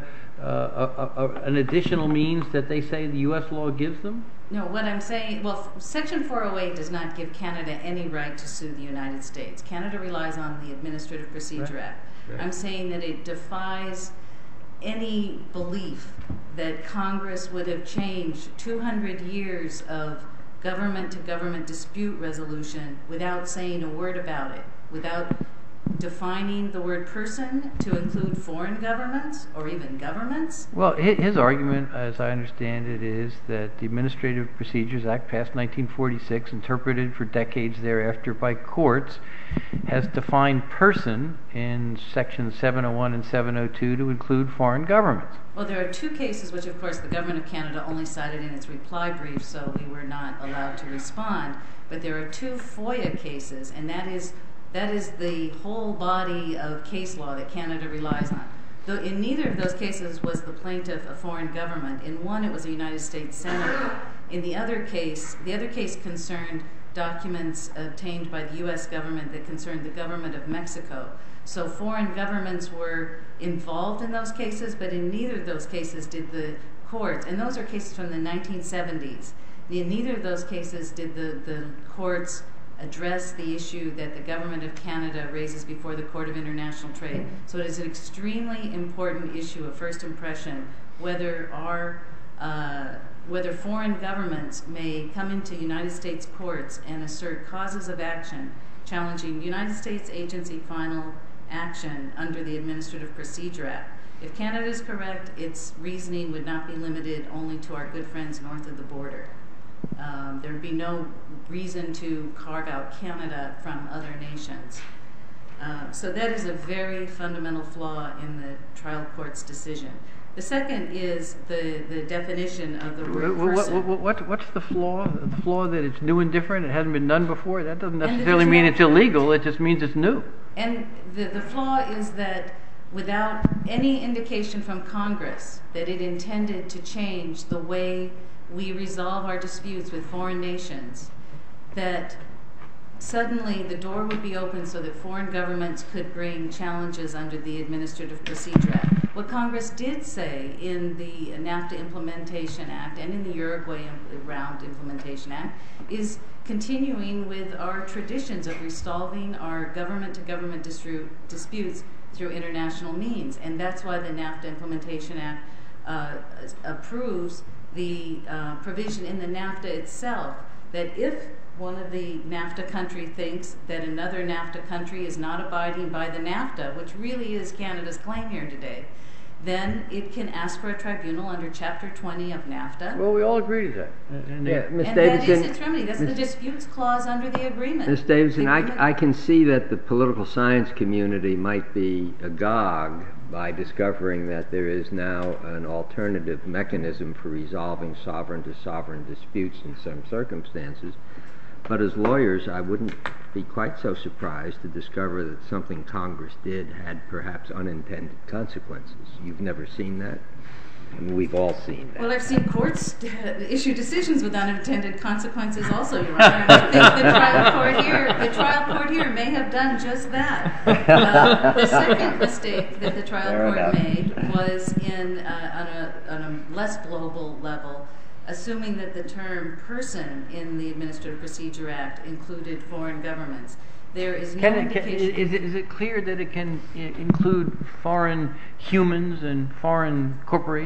[SPEAKER 7] additional means that they say the U.S. law gives them?
[SPEAKER 2] No, what I'm saying, well, Section 408 does not give Canada any right to sue the United States. Canada relies on the Administrative Procedure Act. Right. I'm saying that it defies any belief that Congress would have changed 200 years of government-to-government dispute resolution without saying a word about it, without defining the word person to include foreign governments or even governments.
[SPEAKER 7] Well, his argument, as I understand it, is that the Administrative Procedures Act, passed 1946, interpreted for decades thereafter by courts, has defined person in Sections 701 and 702 to include foreign governments.
[SPEAKER 2] Well, there are two cases which, of course, the Government of Canada only cited in its reply brief, so we were not allowed to respond. But there are two FOIA cases, and that is the whole body of case law that Canada relies on. Though in neither of those cases was the plaintiff a foreign government. In one, it was a United States senator. In the other case concerned documents obtained by the U.S. government that concerned the government of Mexico. So foreign governments were involved in those cases, but in neither of those cases did the courts, and those are cases from the 1970s, in neither of those cases did the courts address the issue that the Government of Canada raises before the Court of International Trade. So it is an extremely important issue of first impression whether foreign governments may come into United States courts and assert causes of action challenging United States agency final action under the Administrative Procedure Act. If Canada is correct, its reasoning would not be limited only to our good friends north of the border. There would be no reason to carve out Canada from other nations. So that is a very fundamental flaw in the trial court's decision. The second is the definition of the word person.
[SPEAKER 7] What's the flaw? The flaw that it's new and different, it hasn't been done before? That doesn't necessarily mean it's illegal, it just means it's new.
[SPEAKER 2] And the flaw is that without any indication from Congress that it intended to change the way we resolve our disputes with foreign nations, that suddenly the door would be open so that foreign governments could bring challenges under the Administrative Procedure Act. What Congress did say in the NAFTA Implementation Act and in the Uruguay Round Implementation Act is continuing with our traditions of resolving our government-to-government disputes through international means. And that's why the NAFTA Implementation Act approves the provision in the NAFTA itself that if one of the NAFTA country thinks that another NAFTA country is not abiding by the NAFTA, which really is Canada's claim here today, then it can ask for a tribunal under Chapter 20 of NAFTA.
[SPEAKER 7] Well, we all agree to that.
[SPEAKER 2] And that is its remedy. That's the disputes clause under the agreement.
[SPEAKER 4] Ms. Davidson, I can see that the political science community might be agog by discovering that there is now an alternative mechanism for resolving sovereign-to-sovereign disputes in some circumstances. But as lawyers, I wouldn't be quite so surprised to discover that something Congress did had perhaps unintended consequences. You've never seen that? I mean, we've all seen that.
[SPEAKER 2] Well, I've seen courts issue decisions with unintended consequences also, Your Honor. And I think the trial court here may have done just that. The second mistake that the trial court made was on a less global level, assuming that the term person in the Administrative Procedure Act included foreign governments. There is no indication.
[SPEAKER 7] Is it clear that it can include foreign humans and foreign corporations?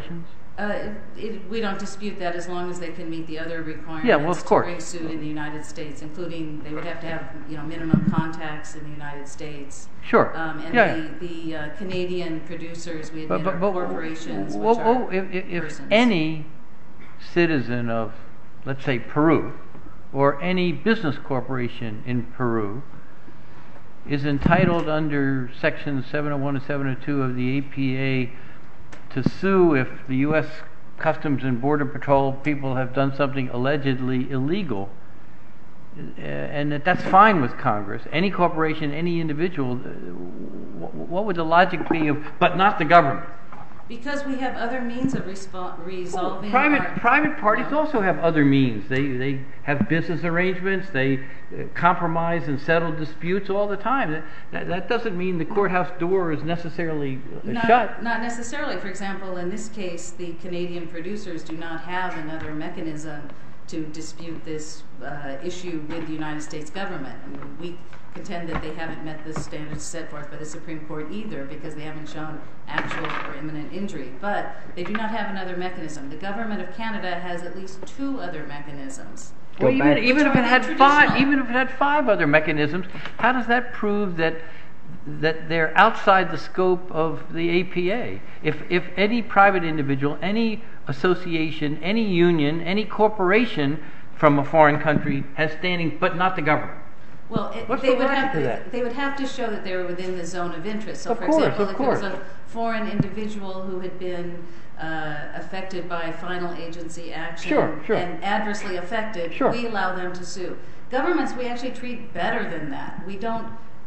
[SPEAKER 2] We don't dispute that as long as they can meet the other requirements
[SPEAKER 7] of course.
[SPEAKER 2] to bring suit in the United States, including they would have to have minimum contacts in the United States.
[SPEAKER 7] Sure.
[SPEAKER 2] And the Canadian producers, we admit, are corporations, which are
[SPEAKER 7] if
[SPEAKER 2] persons.
[SPEAKER 7] any citizen of, let's say, Peru, or any business corporation in Peru is entitled under Section 701 and 702 of the APA to sue if the U.S. Customs and Border Patrol people have done something allegedly illegal, and that's fine with Congress. Any corporation, any individual, what would the logic be of, but not the government?
[SPEAKER 2] Because we have other means of resolving.
[SPEAKER 7] Private parties also have other means. They have business arrangements. They compromise and settle disputes all the time. That doesn't mean the courthouse door is necessarily shut.
[SPEAKER 2] Not necessarily. For example, in this case, the Canadian producers do not have another mechanism to dispute this issue with the United States government. I mean, we contend that they haven't met the standards set forth by the Supreme Court either, because they haven't shown actual or imminent injury. But they do not have another mechanism. The government of Canada has at least 2 other mechanisms.
[SPEAKER 7] Well, even if it had 5 other mechanisms, how does that prove that they're outside the scope of the APA? If any private individual, any association, any union, any corporation from a foreign country has standing, but not the government.
[SPEAKER 2] Well,
[SPEAKER 7] What's
[SPEAKER 2] they
[SPEAKER 7] the
[SPEAKER 2] would
[SPEAKER 7] logic
[SPEAKER 2] have
[SPEAKER 7] to that?
[SPEAKER 2] They would have to show that they were within the zone of interest. So,
[SPEAKER 7] Of
[SPEAKER 2] for
[SPEAKER 7] course,
[SPEAKER 2] example,
[SPEAKER 7] of
[SPEAKER 2] if
[SPEAKER 7] course.
[SPEAKER 2] it was a foreign individual who had been affected by final agency action
[SPEAKER 7] Sure.
[SPEAKER 2] and adversely affected,
[SPEAKER 7] Sure.
[SPEAKER 2] we allow them to sue. Governments, we actually treat better than that. We don't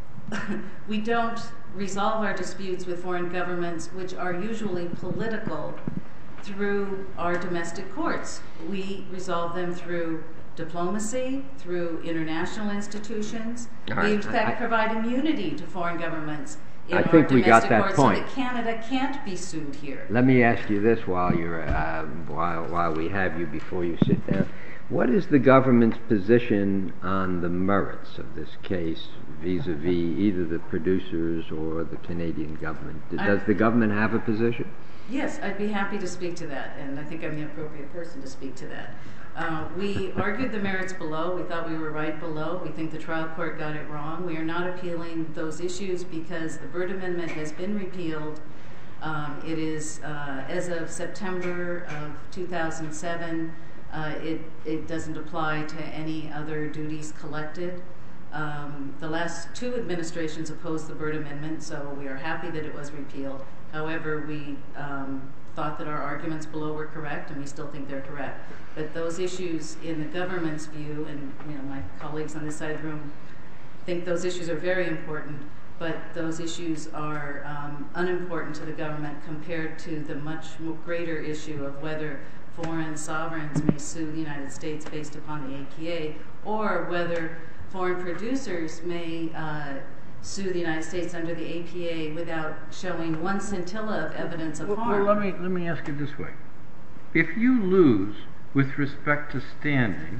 [SPEAKER 2] resolve our disputes with foreign governments, which are usually political, through our domestic courts. We resolve them through diplomacy, through international institutions. We, in fact, provide immunity to foreign governments in our domestic courts so that Canada can't be sued here.
[SPEAKER 4] Let me ask you this while we have you before you sit down. What is the government's position on the merits of this case vis-a-vis either the producers or the Canadian government? Does the government have a position?
[SPEAKER 2] Yes, I'd be happy to speak to that, and I think I'm the appropriate person to speak to that. We argued the merits below. We thought we were right below. We think the trial court got it wrong. We are not appealing those issues because the Byrd Amendment has been repealed. It is, as of September of 2007, it doesn't apply to any other duties collected. The last 2 administrations opposed the Byrd Amendment, so we are happy that it was repealed. However, we thought that our arguments below were correct, and we still think they're correct. But those issues, in the government's view, and my colleagues on this side of the room think those issues are very important, but those issues are unimportant to the government compared to the much greater issue of whether foreign sovereigns may sue the United States based upon the APA, or whether foreign producers may sue the United States under the APA without showing one scintilla of evidence of harm.
[SPEAKER 7] Well, let me ask it this way. If you lose with respect to standing,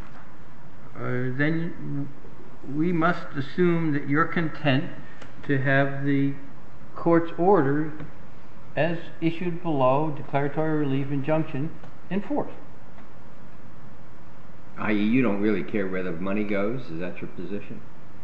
[SPEAKER 7] then we must assume that you're content to have the court's order as issued below, declaratory relief injunction, enforced.
[SPEAKER 4] I.e., you don't really care where the money goes? Is that your position?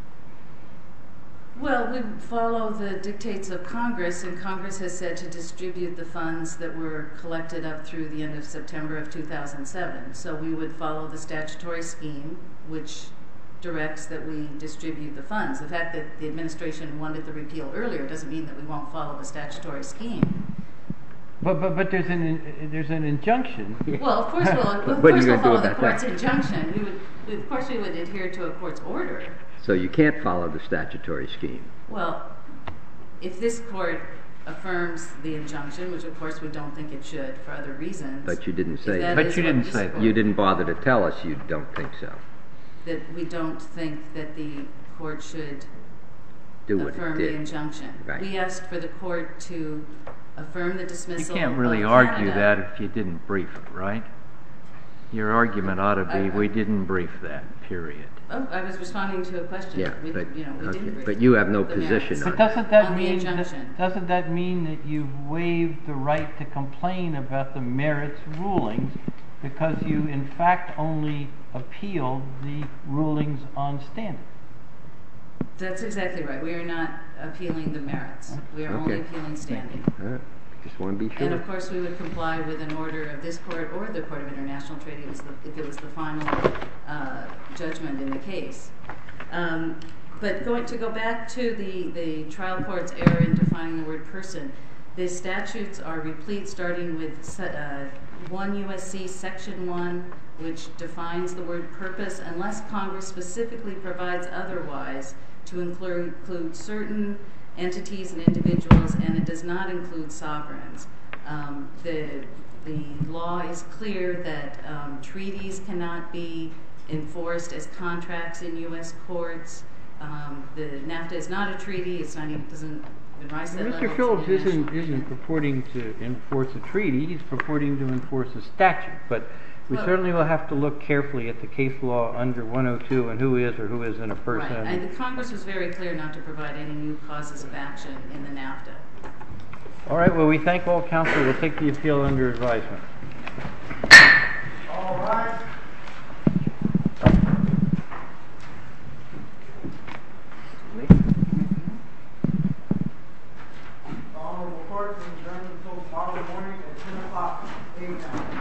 [SPEAKER 2] Well, we follow the dictates of Congress, and Congress has said to distribute the funds that were collected up through the end of September of 2007. So we would follow the statutory scheme, which directs that we distribute the funds. The fact that the administration wanted the repeal earlier doesn't mean that we won't follow the statutory scheme.
[SPEAKER 7] But there's an injunction.
[SPEAKER 2] Well, of course we'll follow the court's injunction. Of course we would adhere to a court's order.
[SPEAKER 4] So you can't follow the statutory scheme.
[SPEAKER 2] Well, if this court affirms the injunction, which of course we don't think it should for other reasons.
[SPEAKER 4] But you didn't say that.
[SPEAKER 3] But you didn't say that.
[SPEAKER 4] You didn't bother to tell us you don't think so.
[SPEAKER 2] That we don't think that the court should affirm the injunction.
[SPEAKER 4] Right.
[SPEAKER 2] We asked for the court to affirm the dismissal.
[SPEAKER 3] You can't really argue that if you didn't brief it, right? Your argument ought to be we didn't brief that, period.
[SPEAKER 2] Oh, I was responding to a question.
[SPEAKER 4] Yeah,
[SPEAKER 2] we didn't brief
[SPEAKER 4] but you have no
[SPEAKER 2] the
[SPEAKER 4] position
[SPEAKER 2] merits.
[SPEAKER 4] on
[SPEAKER 7] But
[SPEAKER 2] it.
[SPEAKER 7] doesn't that mean that you've waived the right to complain about the merits rulings because you in fact only appealed the rulings on standing?
[SPEAKER 2] That's exactly right. We are not appealing the merits. We are only appealing standing.
[SPEAKER 4] Just want to be sure.
[SPEAKER 2] And of course we would comply with an order of this court or the Court of International Trade if it was the final judgment in the case. But to go back to the trial court's error in defining the word person, the statutes are replete starting with 1 U.S.C. Section 1, which defines the word purpose unless Congress specifically provides otherwise to include certain entities and individuals, and it does not include sovereigns. The law is clear that treaties cannot be enforced as contracts in U.S. courts. The NAFTA is not a treaty. It doesn't rise to that level.
[SPEAKER 7] Mr. Phillips isn't purporting to enforce a treaty. He's purporting to enforce a statute. But we certainly will have to look carefully at the case law under 102 and who is or who isn't a person.
[SPEAKER 2] Right. And Congress was very clear not to provide any new causes of action in the NAFTA.
[SPEAKER 7] All right. Well, we thank all counsel. We'll take the appeal under advisement.
[SPEAKER 10] All right. The Honorable Court is adjourned until tomorrow morning at 10 o'clock a.m.